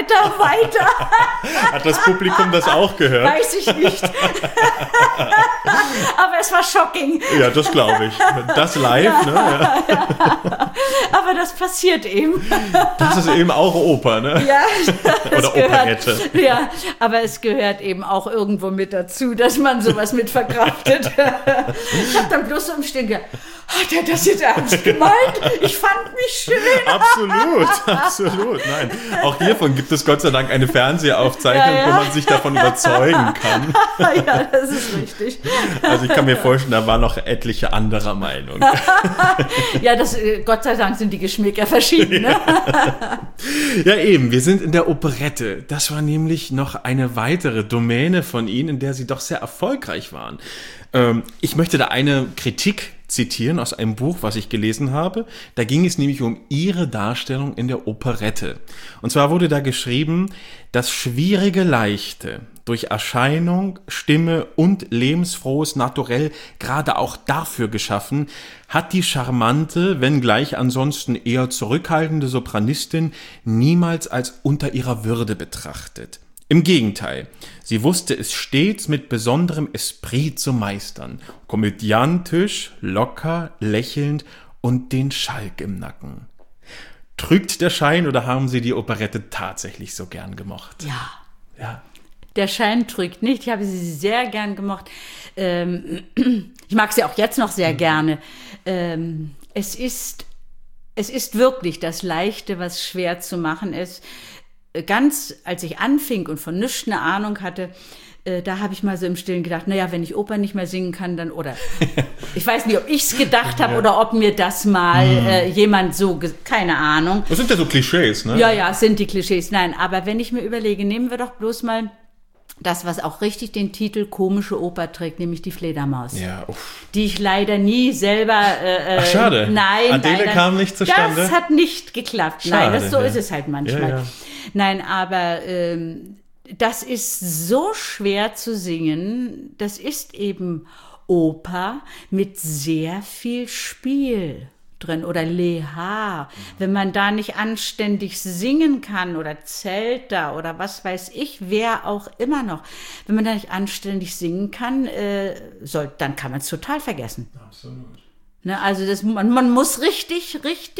Hat das Publikum das auch gehört? Weiß ich nicht. Aber es war shocking. Ja, das glaube ich. Das live, ne? Ja. Aber das passiert eben. Das ist eben auch Oper, ne? Ja. Oder Operette. Ja, aber es gehört eben auch irgendwo mit dazu, dass man sowas mit verkraftet. Ich habe dann bloß so im Stehen gedacht, hat er das jetzt ernst gemeint? Ich fand mich schön. Absolut. Nein, auch hiervon gibt es Gott sei Dank eine Fernsehaufzeichnung, wo man sich davon überzeugen kann. Ja, das ist richtig. Also ich kann mir vorstellen, da waren noch etliche anderer Meinung. Ja, Gott sei Dank sind die Geschmäcker verschieden. Ne? Ja, eben, wir sind in der Operette. Das war nämlich noch eine weitere Domäne von Ihnen, in der Sie doch sehr erfolgreich waren. Ich möchte da eine Kritik zitieren aus einem Buch, was ich gelesen habe. Da ging es nämlich um Ihre Darstellung in der Operette. Und zwar wurde da geschrieben, das schwierige Leichte durch Erscheinung, Stimme und lebensfrohes Naturell gerade auch dafür geschaffen, hat die charmante, wenngleich ansonsten eher zurückhaltende Sopranistin niemals als unter ihrer Würde betrachtet. Im Gegenteil, sie wusste es stets mit besonderem Esprit zu meistern, komödiantisch, locker, lächelnd und den Schalk im Nacken. Trügt der Schein oder haben Sie die Operette tatsächlich so gern gemocht? Ja. Ja. Der Schein trügt nicht. Ich habe sie sehr gern gemocht. Ich mag sie auch jetzt noch sehr gerne. Es ist wirklich das Leichte, was schwer zu machen ist. Ganz als ich anfing und von nichts eine Ahnung hatte, da habe ich mal so im Stillen gedacht, naja, wenn ich Oper nicht mehr singen kann, dann, oder ich weiß nicht, ob ich es gedacht habe oder ob mir das mal jemand so, keine Ahnung. Das sind ja so Klischees, ne? Ja, es sind die Klischees. Nein, aber wenn ich mir überlege, nehmen wir doch bloß mal das, was auch richtig den Titel Komische Oper trägt, nämlich die Fledermaus. Ja, uff. Die ich leider nie selber... Ach, schade. Nein. Adele kam nicht zustande? Das hat nicht geklappt. Schade, Nein, so ist es halt manchmal. Ja. Nein, aber das ist so schwer zu singen. Das ist eben Oper mit sehr viel Spiel drin oder Leha. Wenn man da nicht anständig singen kann oder Zelter oder was weiß ich, wer auch immer noch, wenn man da nicht anständig singen kann, dann kann man es total vergessen. Absolut. Ne, also man muss richtig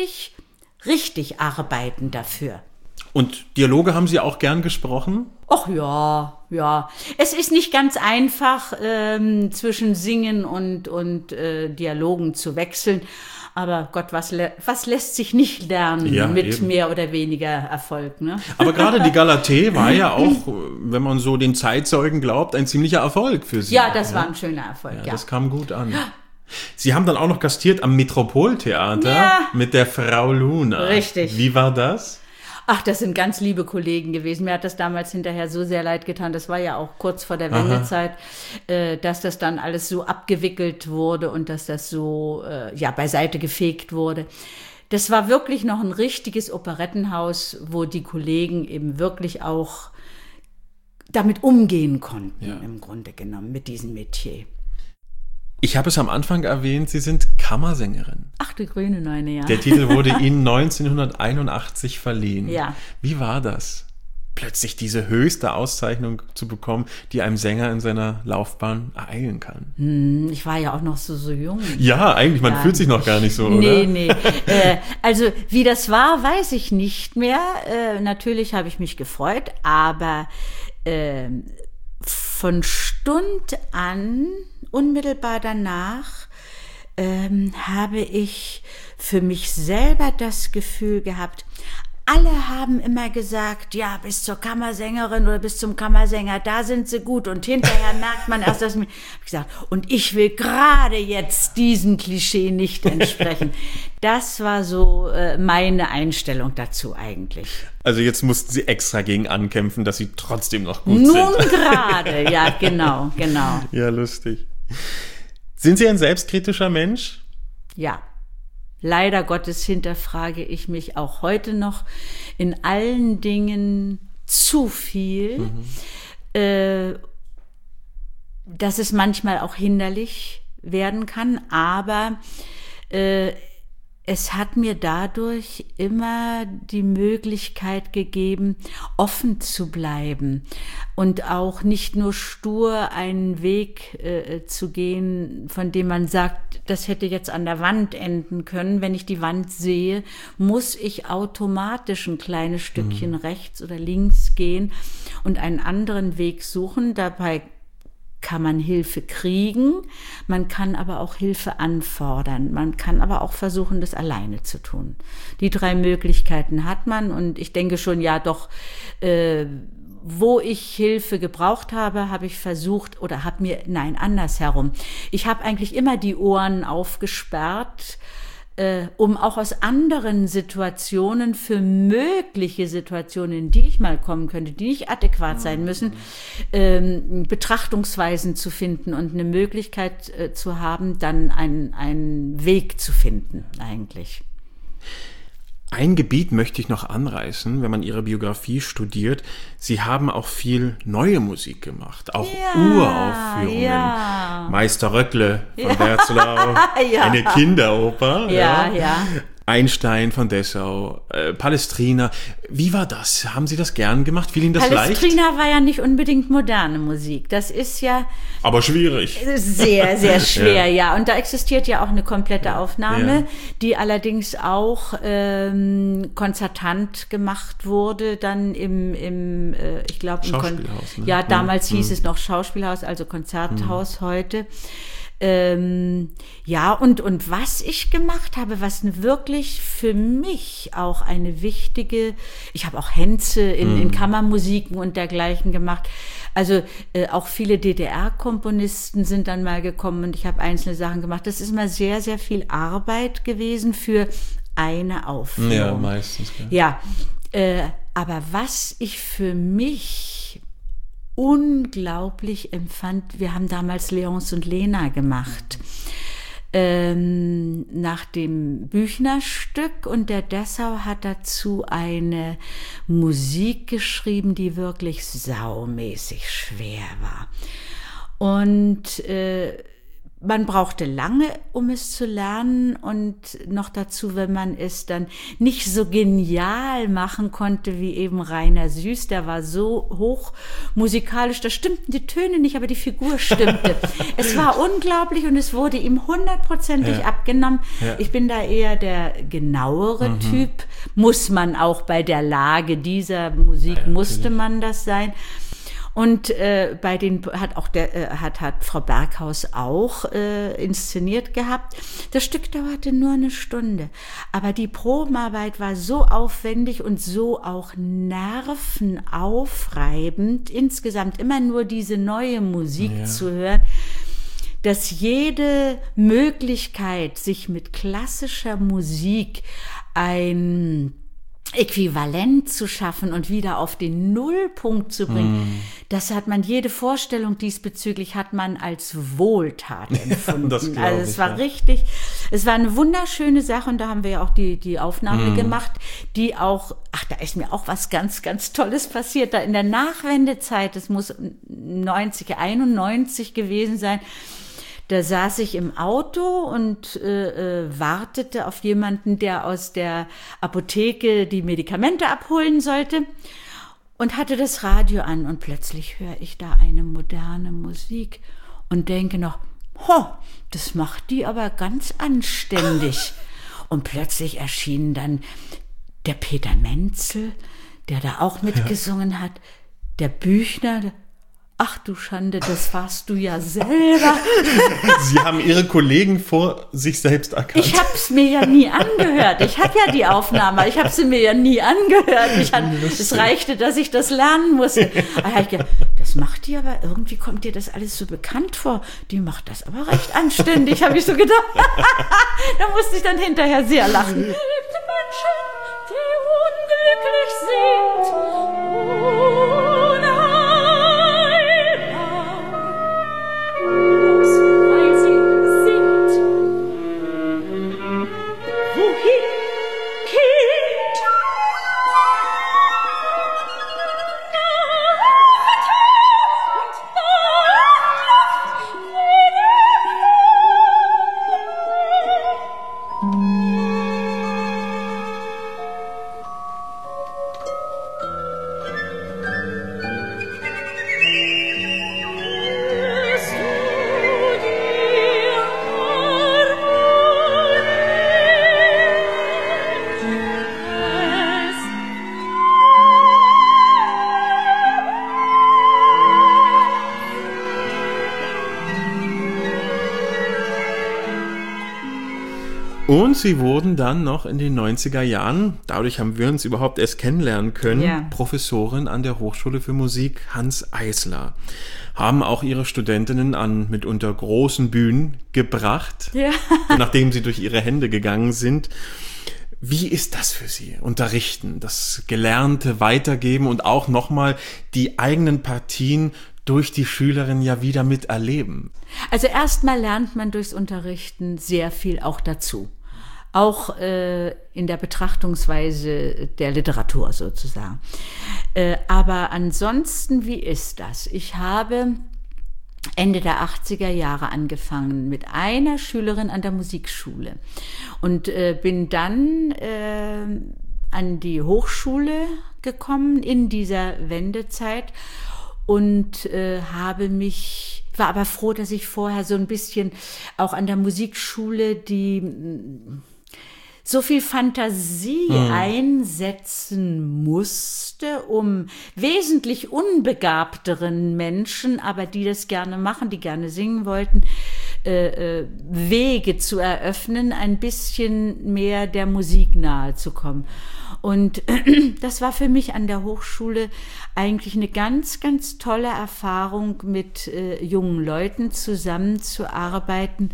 arbeiten dafür. Und Dialoge haben Sie auch gern gesprochen? Ach ja. Es ist nicht ganz einfach, zwischen Singen und Dialogen zu wechseln. Aber Gott, was lässt sich nicht lernen mit eben. mehr oder weniger Erfolg, ne? Aber gerade die Galatée war ja auch, wenn man so den Zeitzeugen glaubt, ein ziemlicher Erfolg für Sie. Ja, das war ein schöner Erfolg, ja. Das kam gut an. Sie haben dann auch noch gastiert am Metropoltheater mit der Frau Luna. Richtig. Wie war das? Ach, das sind ganz liebe Kollegen gewesen. Mir hat das damals hinterher so sehr leid getan. Das war ja auch kurz vor der Wendezeit, dass das dann alles so abgewickelt wurde und dass das so beiseite gefegt wurde. Das war wirklich noch ein richtiges Operettenhaus, wo die Kollegen eben wirklich auch damit umgehen konnten, im Grunde genommen, mit diesem Metier. Ich habe es am Anfang erwähnt, Sie sind Kammersängerin. Ach, die grüne Neune, ja. Der Titel wurde Ihnen 1981 verliehen. Ja. Wie war das, plötzlich diese höchste Auszeichnung zu bekommen, die einem Sänger in seiner Laufbahn ereilen kann? Ich war ja auch noch so jung. Ja, eigentlich, man fühlt sich noch gar nicht so, oder? Nee. Also, wie das war, weiß ich nicht mehr. Natürlich habe ich mich gefreut, aber von Stund an, unmittelbar danach, habe ich für mich selber das Gefühl gehabt, alle haben immer gesagt, ja, bis zur Kammersängerin oder bis zum Kammersänger, da sind sie gut. Und hinterher merkt man erst, dass mir, hab ich gesagt, und ich will gerade jetzt diesem Klischee nicht entsprechen. Das war so meine Einstellung dazu eigentlich. Also jetzt mussten Sie extra gegen ankämpfen, dass Sie trotzdem noch gut sind. Nun gerade, ja, genau. Ja, lustig. Sind Sie ein selbstkritischer Mensch? Ja. Leider Gottes hinterfrage ich mich auch heute noch in allen Dingen zu viel, dass es manchmal auch hinderlich werden kann, aber es hat mir dadurch immer die Möglichkeit gegeben, offen zu bleiben und auch nicht nur stur einen Weg zu gehen, von dem man sagt, das hätte jetzt an der Wand enden können. Wenn ich die Wand sehe, muss ich automatisch ein kleines Stückchen rechts oder links gehen und einen anderen Weg suchen. Dabei kann man Hilfe kriegen, man kann aber auch Hilfe anfordern, man kann aber auch versuchen, das alleine zu tun. Die 3 Möglichkeiten hat man und ich denke schon, ja doch, wo ich Hilfe gebraucht habe, habe ich versucht andersherum. Ich habe eigentlich immer die Ohren aufgesperrt, um auch aus anderen Situationen für mögliche Situationen, in die ich mal kommen könnte, die nicht adäquat sein müssen, Betrachtungsweisen zu finden und eine Möglichkeit zu haben, dann einen Weg zu finden eigentlich. Ein Gebiet möchte ich noch anreißen, wenn man Ihre Biografie studiert. Sie haben auch viel neue Musik gemacht, auch Uraufführungen. Ja. Meister Röckle von Berzelau, eine Kinderoper. Ja. Einstein von Dessau, Palestrina. Wie war das? Haben Sie das gern gemacht? Fiel Ihnen das leicht? Palestrina war ja nicht unbedingt moderne Musik. Das ist ja Aber schwierig. sehr, sehr schwer, ja. Und da existiert ja auch eine komplette Aufnahme, Ja. die allerdings auch konzertant gemacht wurde, dann ich glaube, Schauspielhaus, ne? Ja, damals hieß es noch Schauspielhaus, also Konzerthaus heute. Ja, und was ich gemacht habe, was wirklich für mich auch eine wichtige, ich habe auch Hänze in Kammermusiken und dergleichen gemacht. Also auch viele DDR-Komponisten sind dann mal gekommen und ich habe einzelne Sachen gemacht. Das ist mal sehr, sehr viel Arbeit gewesen für eine Aufführung. Ja, meistens. Ja. Ja, aber was ich für mich unglaublich empfand, wir haben damals Leonce und Lena gemacht, nach dem Büchner-Stück, und der Dessau hat dazu eine Musik geschrieben, die wirklich saumäßig schwer war. Und man brauchte lange, um es zu lernen, und noch dazu, wenn man es dann nicht so genial machen konnte wie eben Rainer Süß, der war so hoch musikalisch, da stimmten die Töne nicht, aber die Figur stimmte. Es war unglaublich und es wurde ihm 100%ig abgenommen. Ja. Ich bin da eher der genauere Typ, muss man auch bei der Lage dieser Musik, musste man das sein. Und bei den hat Frau Berghaus auch inszeniert gehabt. Das Stück dauerte nur eine Stunde, aber die Probenarbeit war so aufwendig und so auch nervenaufreibend, insgesamt immer nur diese neue Musik zu hören, dass jede Möglichkeit, sich mit klassischer Musik ein Äquivalent zu schaffen und wieder auf den Nullpunkt zu bringen, das hat man, jede Vorstellung diesbezüglich hat man als Wohltat empfunden. Das glaub also ich, es war richtig, es war eine wunderschöne Sache, und da haben wir ja auch die Aufnahme gemacht, die auch, da ist mir auch was ganz, ganz Tolles passiert, da in der Nachwendezeit, das muss 91 gewesen sein. Da saß ich im Auto und wartete auf jemanden, der aus der Apotheke die Medikamente abholen sollte, und hatte das Radio an, und plötzlich höre ich da eine moderne Musik und denke noch, das macht die aber ganz anständig. Und plötzlich erschien dann der Peter Menzel, der da auch mitgesungen hat, der Büchner. Ach du Schande, das warst du ja selber. Sie haben Ihre Kollegen vor sich selbst erkannt. Ich habe es mir ja nie angehört. Ich habe ja die Aufnahme, ich habe sie mir ja nie angehört. Es reichte, dass ich das lernen musste. Da habe ich gedacht, das macht die aber, irgendwie kommt dir das alles so bekannt vor. Die macht das aber recht anständig, habe ich so gedacht. Da musste ich dann hinterher sehr lachen. Menschen, die unglücklich sind, weil sie sind. Wohin, Kind? Und Sie wurden dann noch in den 90er Jahren, dadurch haben wir uns überhaupt erst kennenlernen können, Professorin an der Hochschule für Musik Hanns Eisler. Haben auch Ihre Studentinnen an mitunter großen Bühnen gebracht, nachdem sie durch Ihre Hände gegangen sind. Wie ist das für Sie? Unterrichten, das Gelernte weitergeben und auch nochmal die eigenen Partien durch die Schülerin ja wieder miterleben. Also erstmal lernt man durchs Unterrichten sehr viel auch dazu. Auch in der Betrachtungsweise der Literatur sozusagen. Aber ansonsten, wie ist das? Ich habe Ende der 80er Jahre angefangen mit einer Schülerin an der Musikschule und bin dann an die Hochschule gekommen in dieser Wendezeit und war aber froh, dass ich vorher so ein bisschen auch an der Musikschule so viel Fantasie einsetzen musste, um wesentlich unbegabteren Menschen, aber die das gerne machen, die gerne singen wollten, Wege zu eröffnen, ein bisschen mehr der Musik nahe zu kommen. Und das war für mich an der Hochschule eigentlich eine ganz, ganz tolle Erfahrung, mit jungen Leuten zusammenzuarbeiten,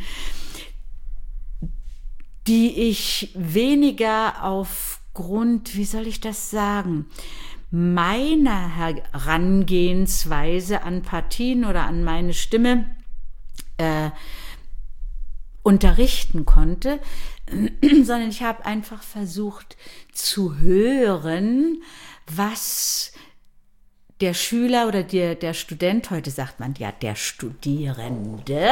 die ich weniger aufgrund, wie soll ich das sagen, meiner Herangehensweise an Partien oder an meine Stimme unterrichten konnte, sondern ich habe einfach versucht zu hören, was der Schüler oder der Student, heute sagt man ja der Studierende,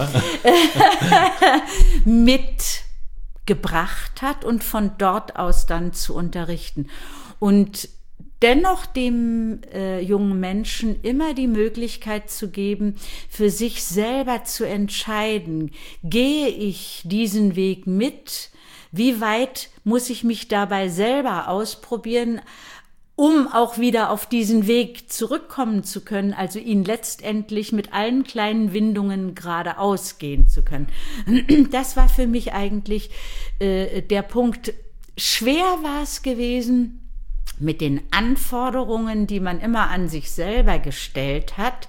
mitgebracht hat und von dort aus dann zu unterrichten. Und dennoch dem jungen Menschen immer die Möglichkeit zu geben, für sich selber zu entscheiden, gehe ich diesen Weg mit, wie weit muss ich mich dabei selber ausprobieren, um auch wieder auf diesen Weg zurückkommen zu können, also ihn letztendlich mit allen kleinen Windungen geradeaus gehen zu können. Das war für mich eigentlich der Punkt. Schwer war es gewesen, mit den Anforderungen, die man immer an sich selber gestellt hat,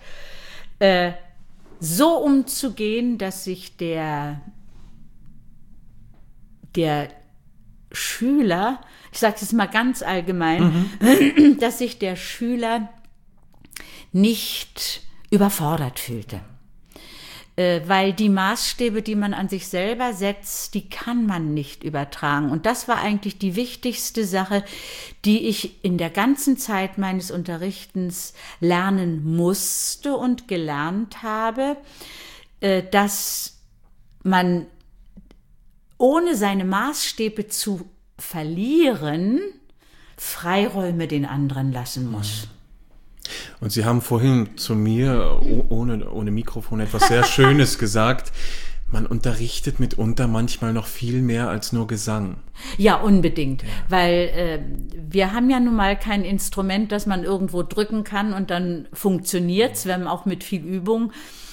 so umzugehen, dass sich der Schüler, ich sage es jetzt mal ganz allgemein, dass sich der Schüler nicht überfordert fühlte. Weil die Maßstäbe, die man an sich selber setzt, die kann man nicht übertragen. Und das war eigentlich die wichtigste Sache, die ich in der ganzen Zeit meines Unterrichtens lernen musste und gelernt habe, dass man ohne seine Maßstäbe zu verlieren, Freiräume den anderen lassen muss. Und Sie haben vorhin zu mir ohne Mikrofon etwas sehr Schönes gesagt. Man unterrichtet mitunter manchmal noch viel mehr als nur Gesang. Ja, unbedingt, weil wir haben ja nun mal kein Instrument, das man irgendwo drücken kann und dann funktioniert's, wenn auch mit viel Übung.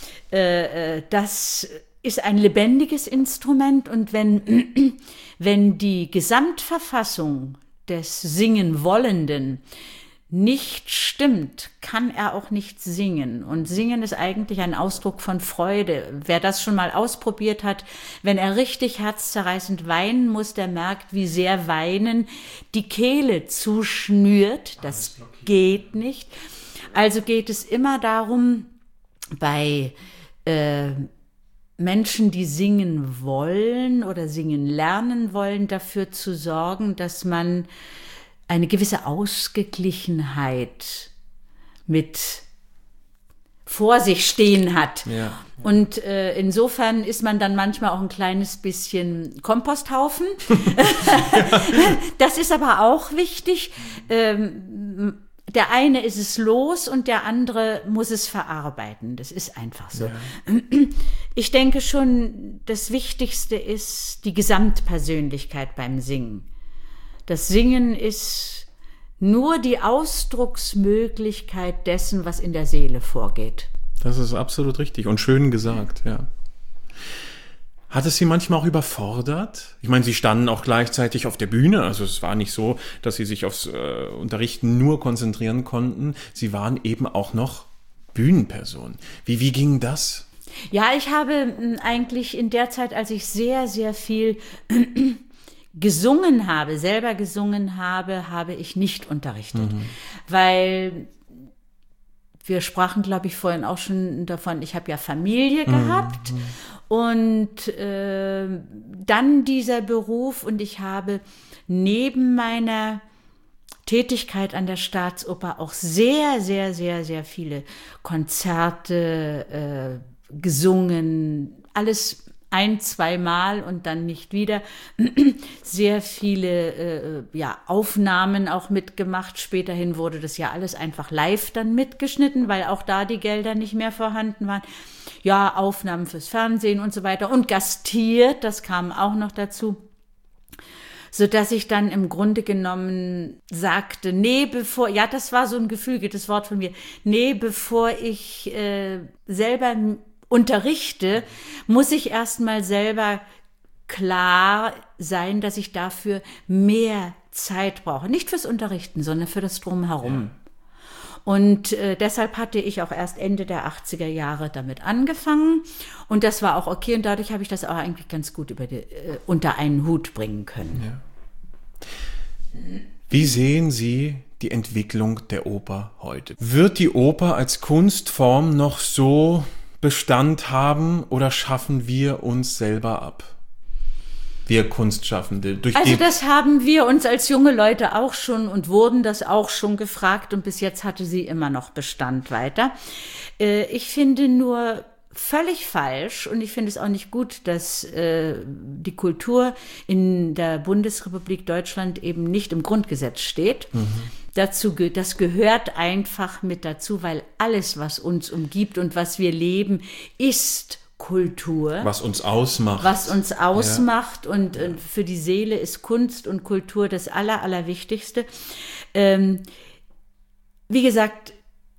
Das ist ein lebendiges Instrument und wenn die Gesamtverfassung des Singenwollenden nicht stimmt, kann er auch nicht singen. Und Singen ist eigentlich ein Ausdruck von Freude. Wer das schon mal ausprobiert hat, wenn er richtig herzzerreißend weinen muss, der merkt, wie sehr Weinen die Kehle zuschnürt. Das geht nicht. Also geht es immer darum, bei Menschen, die singen wollen oder singen lernen wollen, dafür zu sorgen, dass man eine gewisse Ausgeglichenheit mit vor sich stehen hat. Ja. Und insofern ist man dann manchmal auch ein kleines bisschen Komposthaufen. Das ist aber auch wichtig. Der eine ist es los und der andere muss es verarbeiten. Das ist einfach so. Ja. Ich denke schon, das Wichtigste ist die Gesamtpersönlichkeit beim Singen. Das Singen ist nur die Ausdrucksmöglichkeit dessen, was in der Seele vorgeht. Das ist absolut richtig und schön gesagt, ja. Hat es Sie manchmal auch überfordert? Ich meine, Sie standen auch gleichzeitig auf der Bühne, also es war nicht so, dass Sie sich aufs Unterrichten nur konzentrieren konnten. Sie waren eben auch noch Bühnenperson. Wie ging das? Ja, ich habe eigentlich in der Zeit, als ich sehr, sehr viel gesungen habe, selber gesungen habe, habe ich nicht unterrichtet, weil wir sprachen, glaube ich, vorhin auch schon davon, ich habe ja Familie gehabt und dann dieser Beruf und ich habe neben meiner Tätigkeit an der Staatsoper auch sehr, sehr, sehr, sehr viele Konzerte gesungen, alles 1-2 Mal und dann nicht wieder. Sehr viele Aufnahmen auch mitgemacht. Späterhin wurde das ja alles einfach live dann mitgeschnitten, weil auch da die Gelder nicht mehr vorhanden waren. Ja, Aufnahmen fürs Fernsehen und so weiter und gastiert, das kam auch noch dazu. Sodass ich dann im Grunde genommen sagte, das war so ein geflügeltes Wort von mir, bevor ich selber unterrichte, muss ich erstmal selber klar sein, dass ich dafür mehr Zeit brauche. Nicht fürs Unterrichten, sondern für das Drumherum. Ja. Und deshalb hatte ich auch erst Ende der 80er Jahre damit angefangen. Und das war auch okay. Und dadurch habe ich das auch eigentlich ganz gut unter einen Hut bringen können. Ja. Wie sehen Sie die Entwicklung der Oper heute? Wird die Oper als Kunstform noch so Bestand haben oder schaffen wir uns selber ab? Wir Kunstschaffende. Das haben wir uns als junge Leute auch schon und wurden das auch schon gefragt und bis jetzt hatte sie immer noch Bestand weiter. Ich finde nur völlig falsch und ich finde es auch nicht gut, dass die Kultur in der Bundesrepublik Deutschland eben nicht im Grundgesetz steht. Mhm. Das gehört einfach mit dazu, weil alles, was uns umgibt und was wir leben, ist Kultur. Was uns ausmacht. Ja. Und für die Seele ist Kunst und Kultur das Allerwichtigste. Wie gesagt,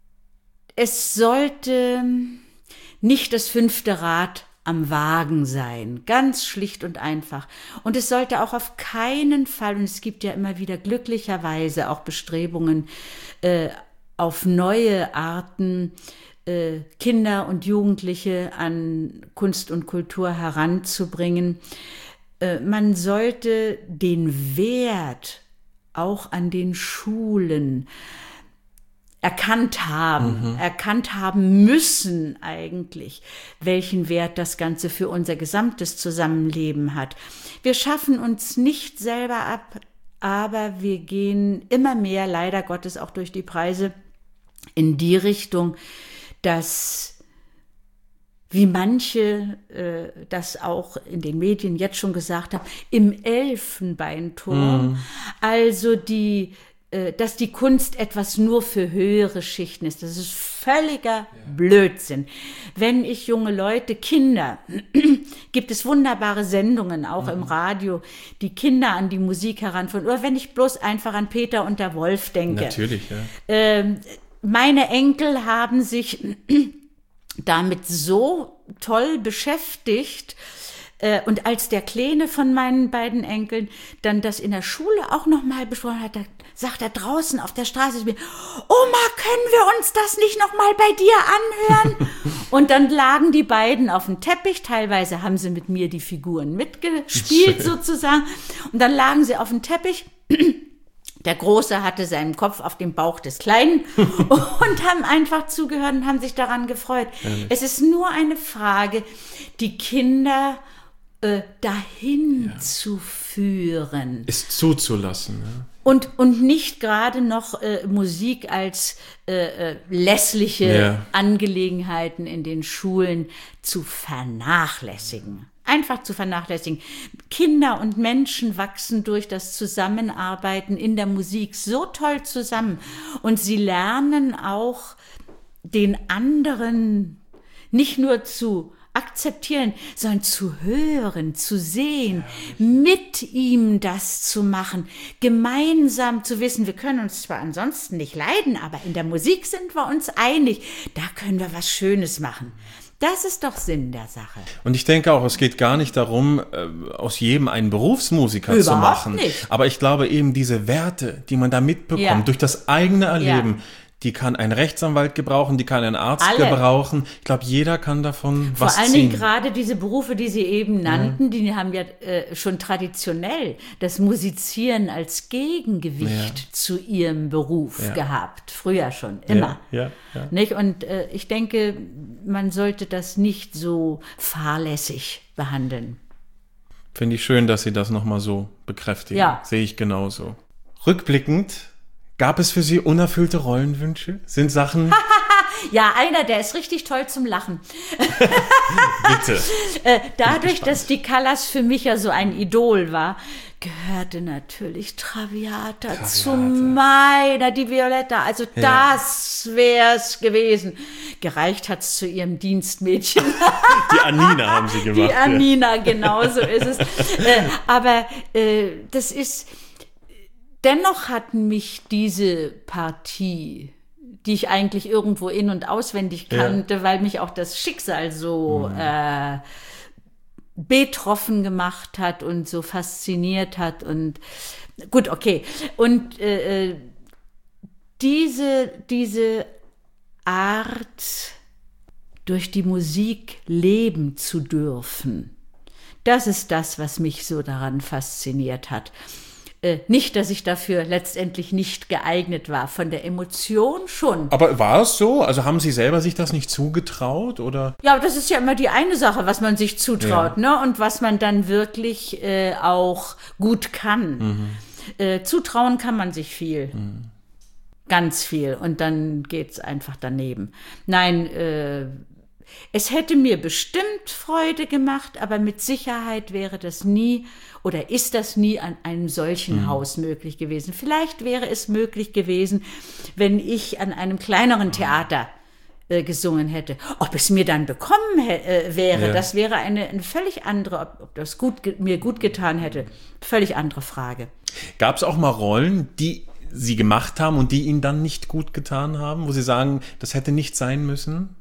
es sollte nicht das 5. Rad am Wagen sein, ganz schlicht und einfach. Und es sollte auch auf keinen Fall, und es gibt ja immer wieder glücklicherweise auch Bestrebungen auf neue Arten, Kinder und Jugendliche an Kunst und Kultur heranzubringen. Man sollte den Wert auch an den Schulen erkannt haben müssen eigentlich, welchen Wert das Ganze für unser gesamtes Zusammenleben hat. Wir schaffen uns nicht selber ab, aber wir gehen immer mehr, leider Gottes auch durch die Preise, in die Richtung, dass, wie manche das auch in den Medien jetzt schon gesagt haben, im Elfenbeinturm, also dass die Kunst etwas nur für höhere Schichten ist. Das ist völliger Blödsinn. Wenn ich junge Leute, Kinder, gibt es wunderbare Sendungen auch im Radio, die Kinder an die Musik heranführen. Oder wenn ich bloß einfach an Peter und der Wolf denke. Natürlich, ja. Meine Enkel haben sich damit so toll beschäftigt, und als der Kleine von meinen beiden Enkeln dann das in der Schule auch nochmal besprochen hat, sagt er draußen auf der Straße zu mir, Oma, können wir uns das nicht nochmal bei dir anhören? Und dann lagen die beiden auf dem Teppich, teilweise haben sie mit mir die Figuren mitgespielt sozusagen, und dann lagen sie auf dem Teppich. Der Große hatte seinen Kopf auf dem Bauch des Kleinen und haben einfach zugehört und haben sich daran gefreut. Ehrlich? Es ist nur eine Frage, die Kinder dahin zu führen. Es zuzulassen. Ja. Und nicht gerade noch Musik als lässliche Angelegenheiten in den Schulen zu vernachlässigen. Einfach zu vernachlässigen. Kinder und Menschen wachsen durch das Zusammenarbeiten in der Musik so toll zusammen. Und sie lernen auch, den anderen nicht nur zu akzeptieren, sondern zu hören, zu sehen, mit ihm das zu machen, gemeinsam zu wissen, wir können uns zwar ansonsten nicht leiden, aber in der Musik sind wir uns einig, da können wir was Schönes machen. Das ist doch Sinn der Sache. Und ich denke auch, es geht gar nicht darum, aus jedem einen Berufsmusiker zu machen. Nicht. Aber ich glaube eben diese Werte, die man da mitbekommt, durch das eigene Erleben, die kann ein Rechtsanwalt gebrauchen, die kann ein Arzt gebrauchen. Ich glaube, jeder kann davon was ziehen. Vor allen Dingen gerade diese Berufe, die Sie eben nannten, die haben ja schon traditionell das Musizieren als Gegengewicht zu ihrem Beruf gehabt. Früher schon, immer. Nicht? Und ich denke, man sollte das nicht so fahrlässig behandeln. Finde ich schön, dass Sie das nochmal so bekräftigen. Ja. Sehe ich genauso. Rückblickend Gab es für Sie unerfüllte Rollenwünsche? Sind Sachen... Ja, einer, der ist richtig toll zum Lachen. Bitte. Dadurch, dass die Callas für mich ja so ein Idol war, gehörte natürlich Traviata zu meiner, die Violetta. Also das wär's gewesen. Gereicht hat's zu ihrem Dienstmädchen. Die Anina haben Sie gemacht. Die Anina, genau so ist es. Aber das ist, dennoch hat mich diese Partie, die ich eigentlich irgendwo in- und auswendig kannte, weil mich auch das Schicksal so betroffen gemacht hat und so fasziniert hat. Und gut, okay. Und diese Art, durch die Musik leben zu dürfen, das ist das, was mich so daran fasziniert hat. Nicht, dass ich dafür letztendlich nicht geeignet war, von der Emotion schon. Aber war es so? Also haben Sie selber sich das nicht zugetraut, oder? Ja, aber das ist ja immer die eine Sache, was man sich zutraut, ne? Und was man dann wirklich auch gut kann. Zutrauen kann man sich viel. Ganz viel. Und dann geht's einfach daneben. Nein, es hätte mir bestimmt Freude gemacht, aber mit Sicherheit wäre das nie oder ist das nie an einem solchen Haus möglich gewesen. Vielleicht wäre es möglich gewesen, wenn ich an einem kleineren Theater gesungen hätte. Ob es mir dann bekommen wäre, das wäre eine völlig andere, ob das mir gut getan hätte, völlig andere Frage. Gab es auch mal Rollen, die Sie gemacht haben und die Ihnen dann nicht gut getan haben, wo Sie sagen, das hätte nicht sein müssen?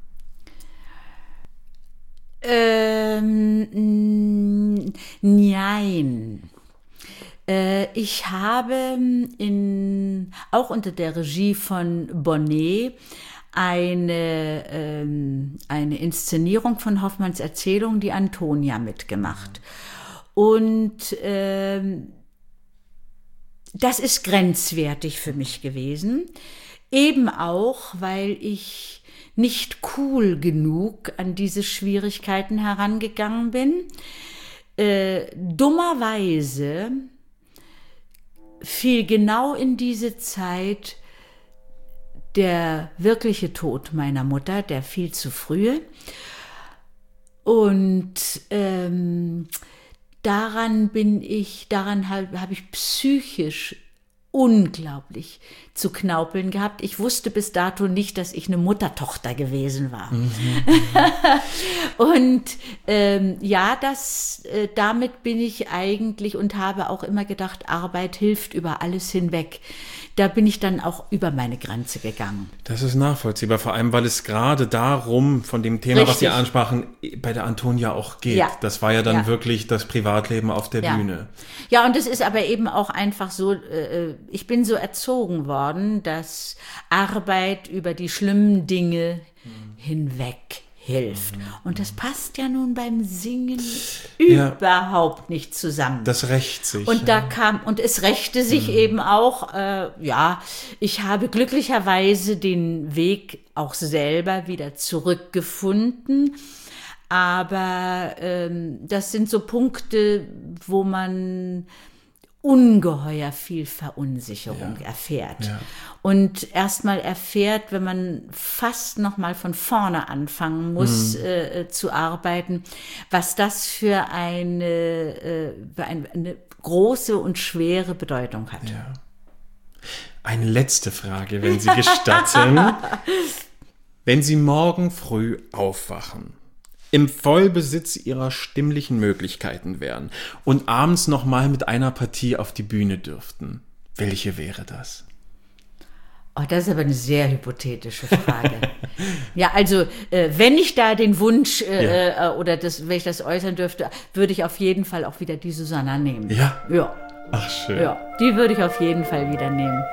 Nein. Ich habe auch unter der Regie von Bonnet eine Inszenierung von Hoffmanns Erzählung, die Antonia, mitgemacht. Und das ist grenzwertig für mich gewesen. Eben auch, weil ich nicht cool genug an diese Schwierigkeiten herangegangen bin. Dummerweise fiel genau in diese Zeit der wirkliche Tod meiner Mutter, der viel zu frühe. Und daran habe ich psychisch unglaublich zu knaupeln gehabt. Ich wusste bis dato nicht, dass ich eine Muttertochter gewesen war. Und damit bin ich eigentlich und habe auch immer gedacht, Arbeit hilft über alles hinweg. Da bin ich dann auch über meine Grenze gegangen. Das ist nachvollziehbar, vor allem, weil es gerade darum, von dem Thema, was Sie ansprachen, bei der Antonia auch geht. Ja. Das war ja dann wirklich das Privatleben auf der Bühne. Ja, und es ist aber eben auch einfach so, ich bin so erzogen worden, dass Arbeit über die schlimmen Dinge hinweg hilft. Und das passt ja nun beim Singen überhaupt nicht zusammen. Das rächt sich. Und und es rächte sich eben auch, ich habe glücklicherweise den Weg auch selber wieder zurückgefunden. Aber das sind so Punkte, wo man ungeheuer viel Verunsicherung erfährt. Ja. Und erstmal erfährt, wenn man fast noch mal von vorne anfangen muss zu arbeiten, was das für eine große und schwere Bedeutung hat. Ja. Eine letzte Frage, wenn Sie gestatten. Wenn Sie morgen früh aufwachen, im Vollbesitz ihrer stimmlichen Möglichkeiten wären und abends nochmal mit einer Partie auf die Bühne dürften, welche wäre das? Oh, das ist aber eine sehr hypothetische Frage. Ja, also wenn ich da den Wunsch wenn ich das äußern dürfte, würde ich auf jeden Fall auch wieder die Susanna nehmen. Ja? Ja. Ach, schön. Ja, die würde ich auf jeden Fall wieder nehmen.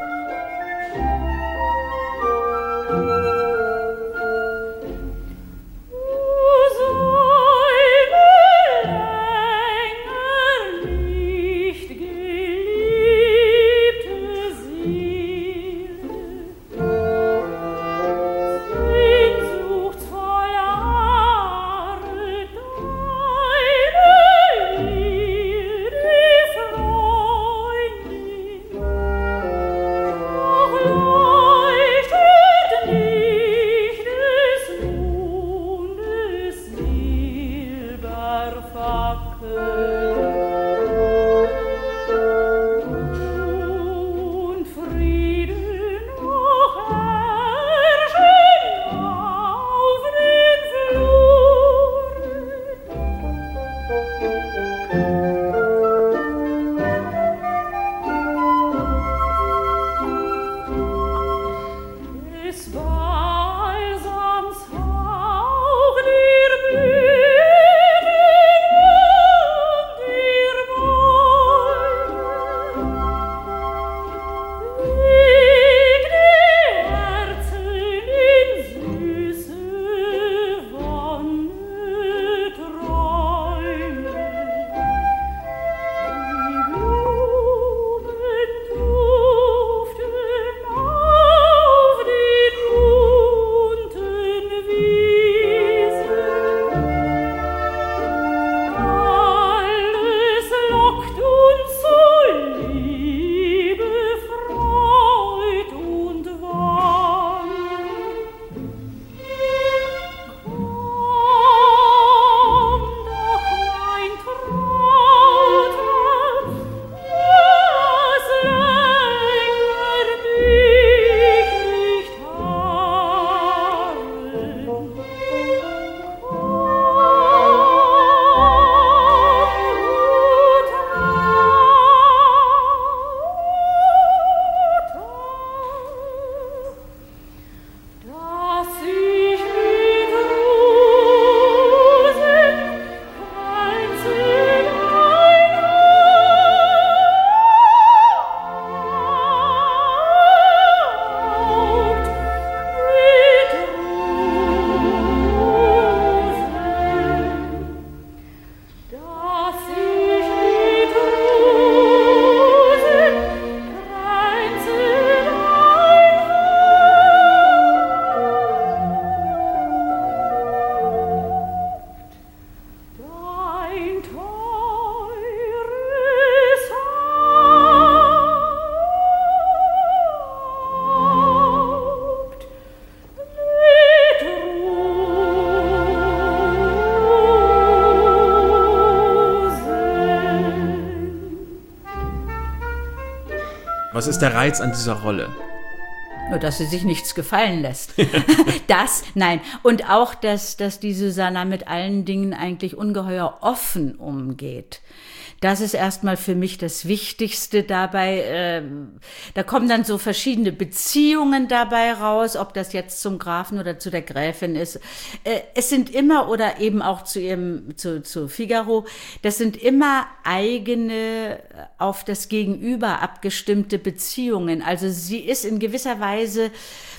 Was ist der Reiz an dieser Rolle? Nur, dass sie sich nichts gefallen lässt. Nein. Und auch, dass die Susanna mit allen Dingen eigentlich ungeheuer offen umgeht. Das ist erstmal für mich das Wichtigste dabei. Da kommen dann so verschiedene Beziehungen dabei raus, ob das jetzt zum Grafen oder zu der Gräfin ist. Es sind immer, oder eben auch zu Figaro, das sind immer eigene, auf das Gegenüber abgestimmte Beziehungen. Also sie ist in gewisser Weise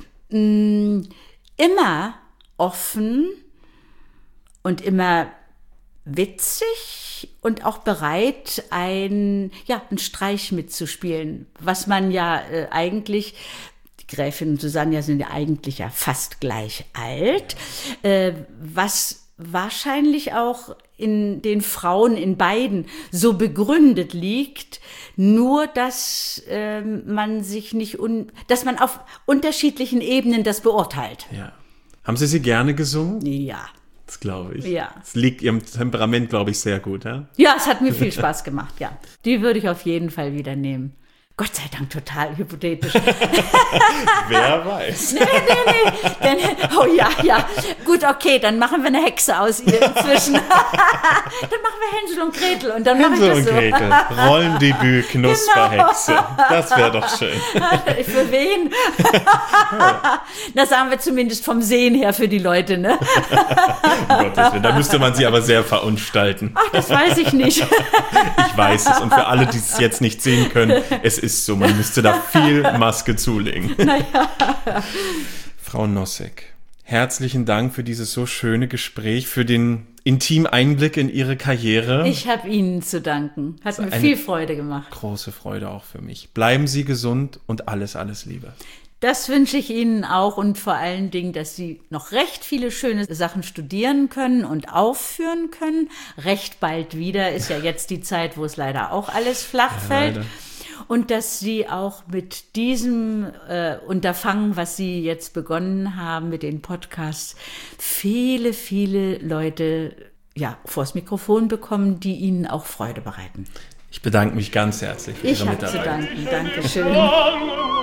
immer offen und immer witzig und auch bereit, einen Streich mitzuspielen, was man ja eigentlich, die Gräfin und Susanna sind ja eigentlich ja fast gleich alt, was wahrscheinlich auch in den Frauen, in beiden, so begründet liegt, nur dass man sich nicht, dass man auf unterschiedlichen Ebenen das beurteilt. Ja. Haben Sie gerne gesungen? Ja. Das glaube ich. Ja. Es liegt Ihrem Temperament, glaube ich, sehr gut, ja? Ja, es hat mir viel Spaß gemacht, ja. Die würde ich auf jeden Fall wieder nehmen. Gott sei Dank total hypothetisch. Wer weiß. Nee. Oh ja. Gut, okay, dann machen wir eine Hexe aus ihr inzwischen. Dann machen wir Hänsel und Gretel und dann mache ich das Hänsel so. und Gretel, Rollendebüt, Knusperhexe. Das wäre doch schön. Für wen? Das sagen wir zumindest vom Sehen her für die Leute, ne? Um Gottes Willen. Da müsste man sie aber sehr verunstalten. Ach, das weiß ich nicht. Ich weiß es. Und für alle, die es jetzt nicht sehen können, es ist so, man müsste da viel Maske zulegen. Naja. Frau Nossek, herzlichen Dank für dieses so schöne Gespräch, für den intimen Einblick in Ihre Karriere. Ich habe Ihnen zu danken. Hat mir viel Freude gemacht. Große Freude auch für mich. Bleiben Sie gesund und alles Liebe. Das wünsche ich Ihnen auch und vor allen Dingen, dass Sie noch recht viele schöne Sachen studieren können und aufführen können. Recht bald wieder, ist ja jetzt die Zeit, wo es leider auch alles flach fällt. Leider. Und dass Sie auch mit diesem Unterfangen, was Sie jetzt begonnen haben, mit den Podcasts, viele, viele Leute vors Mikrofon bekommen, die Ihnen auch Freude bereiten. Ich bedanke mich ganz herzlich für Ihre Mitarbeit. Ich habe zu danken. Dankeschön.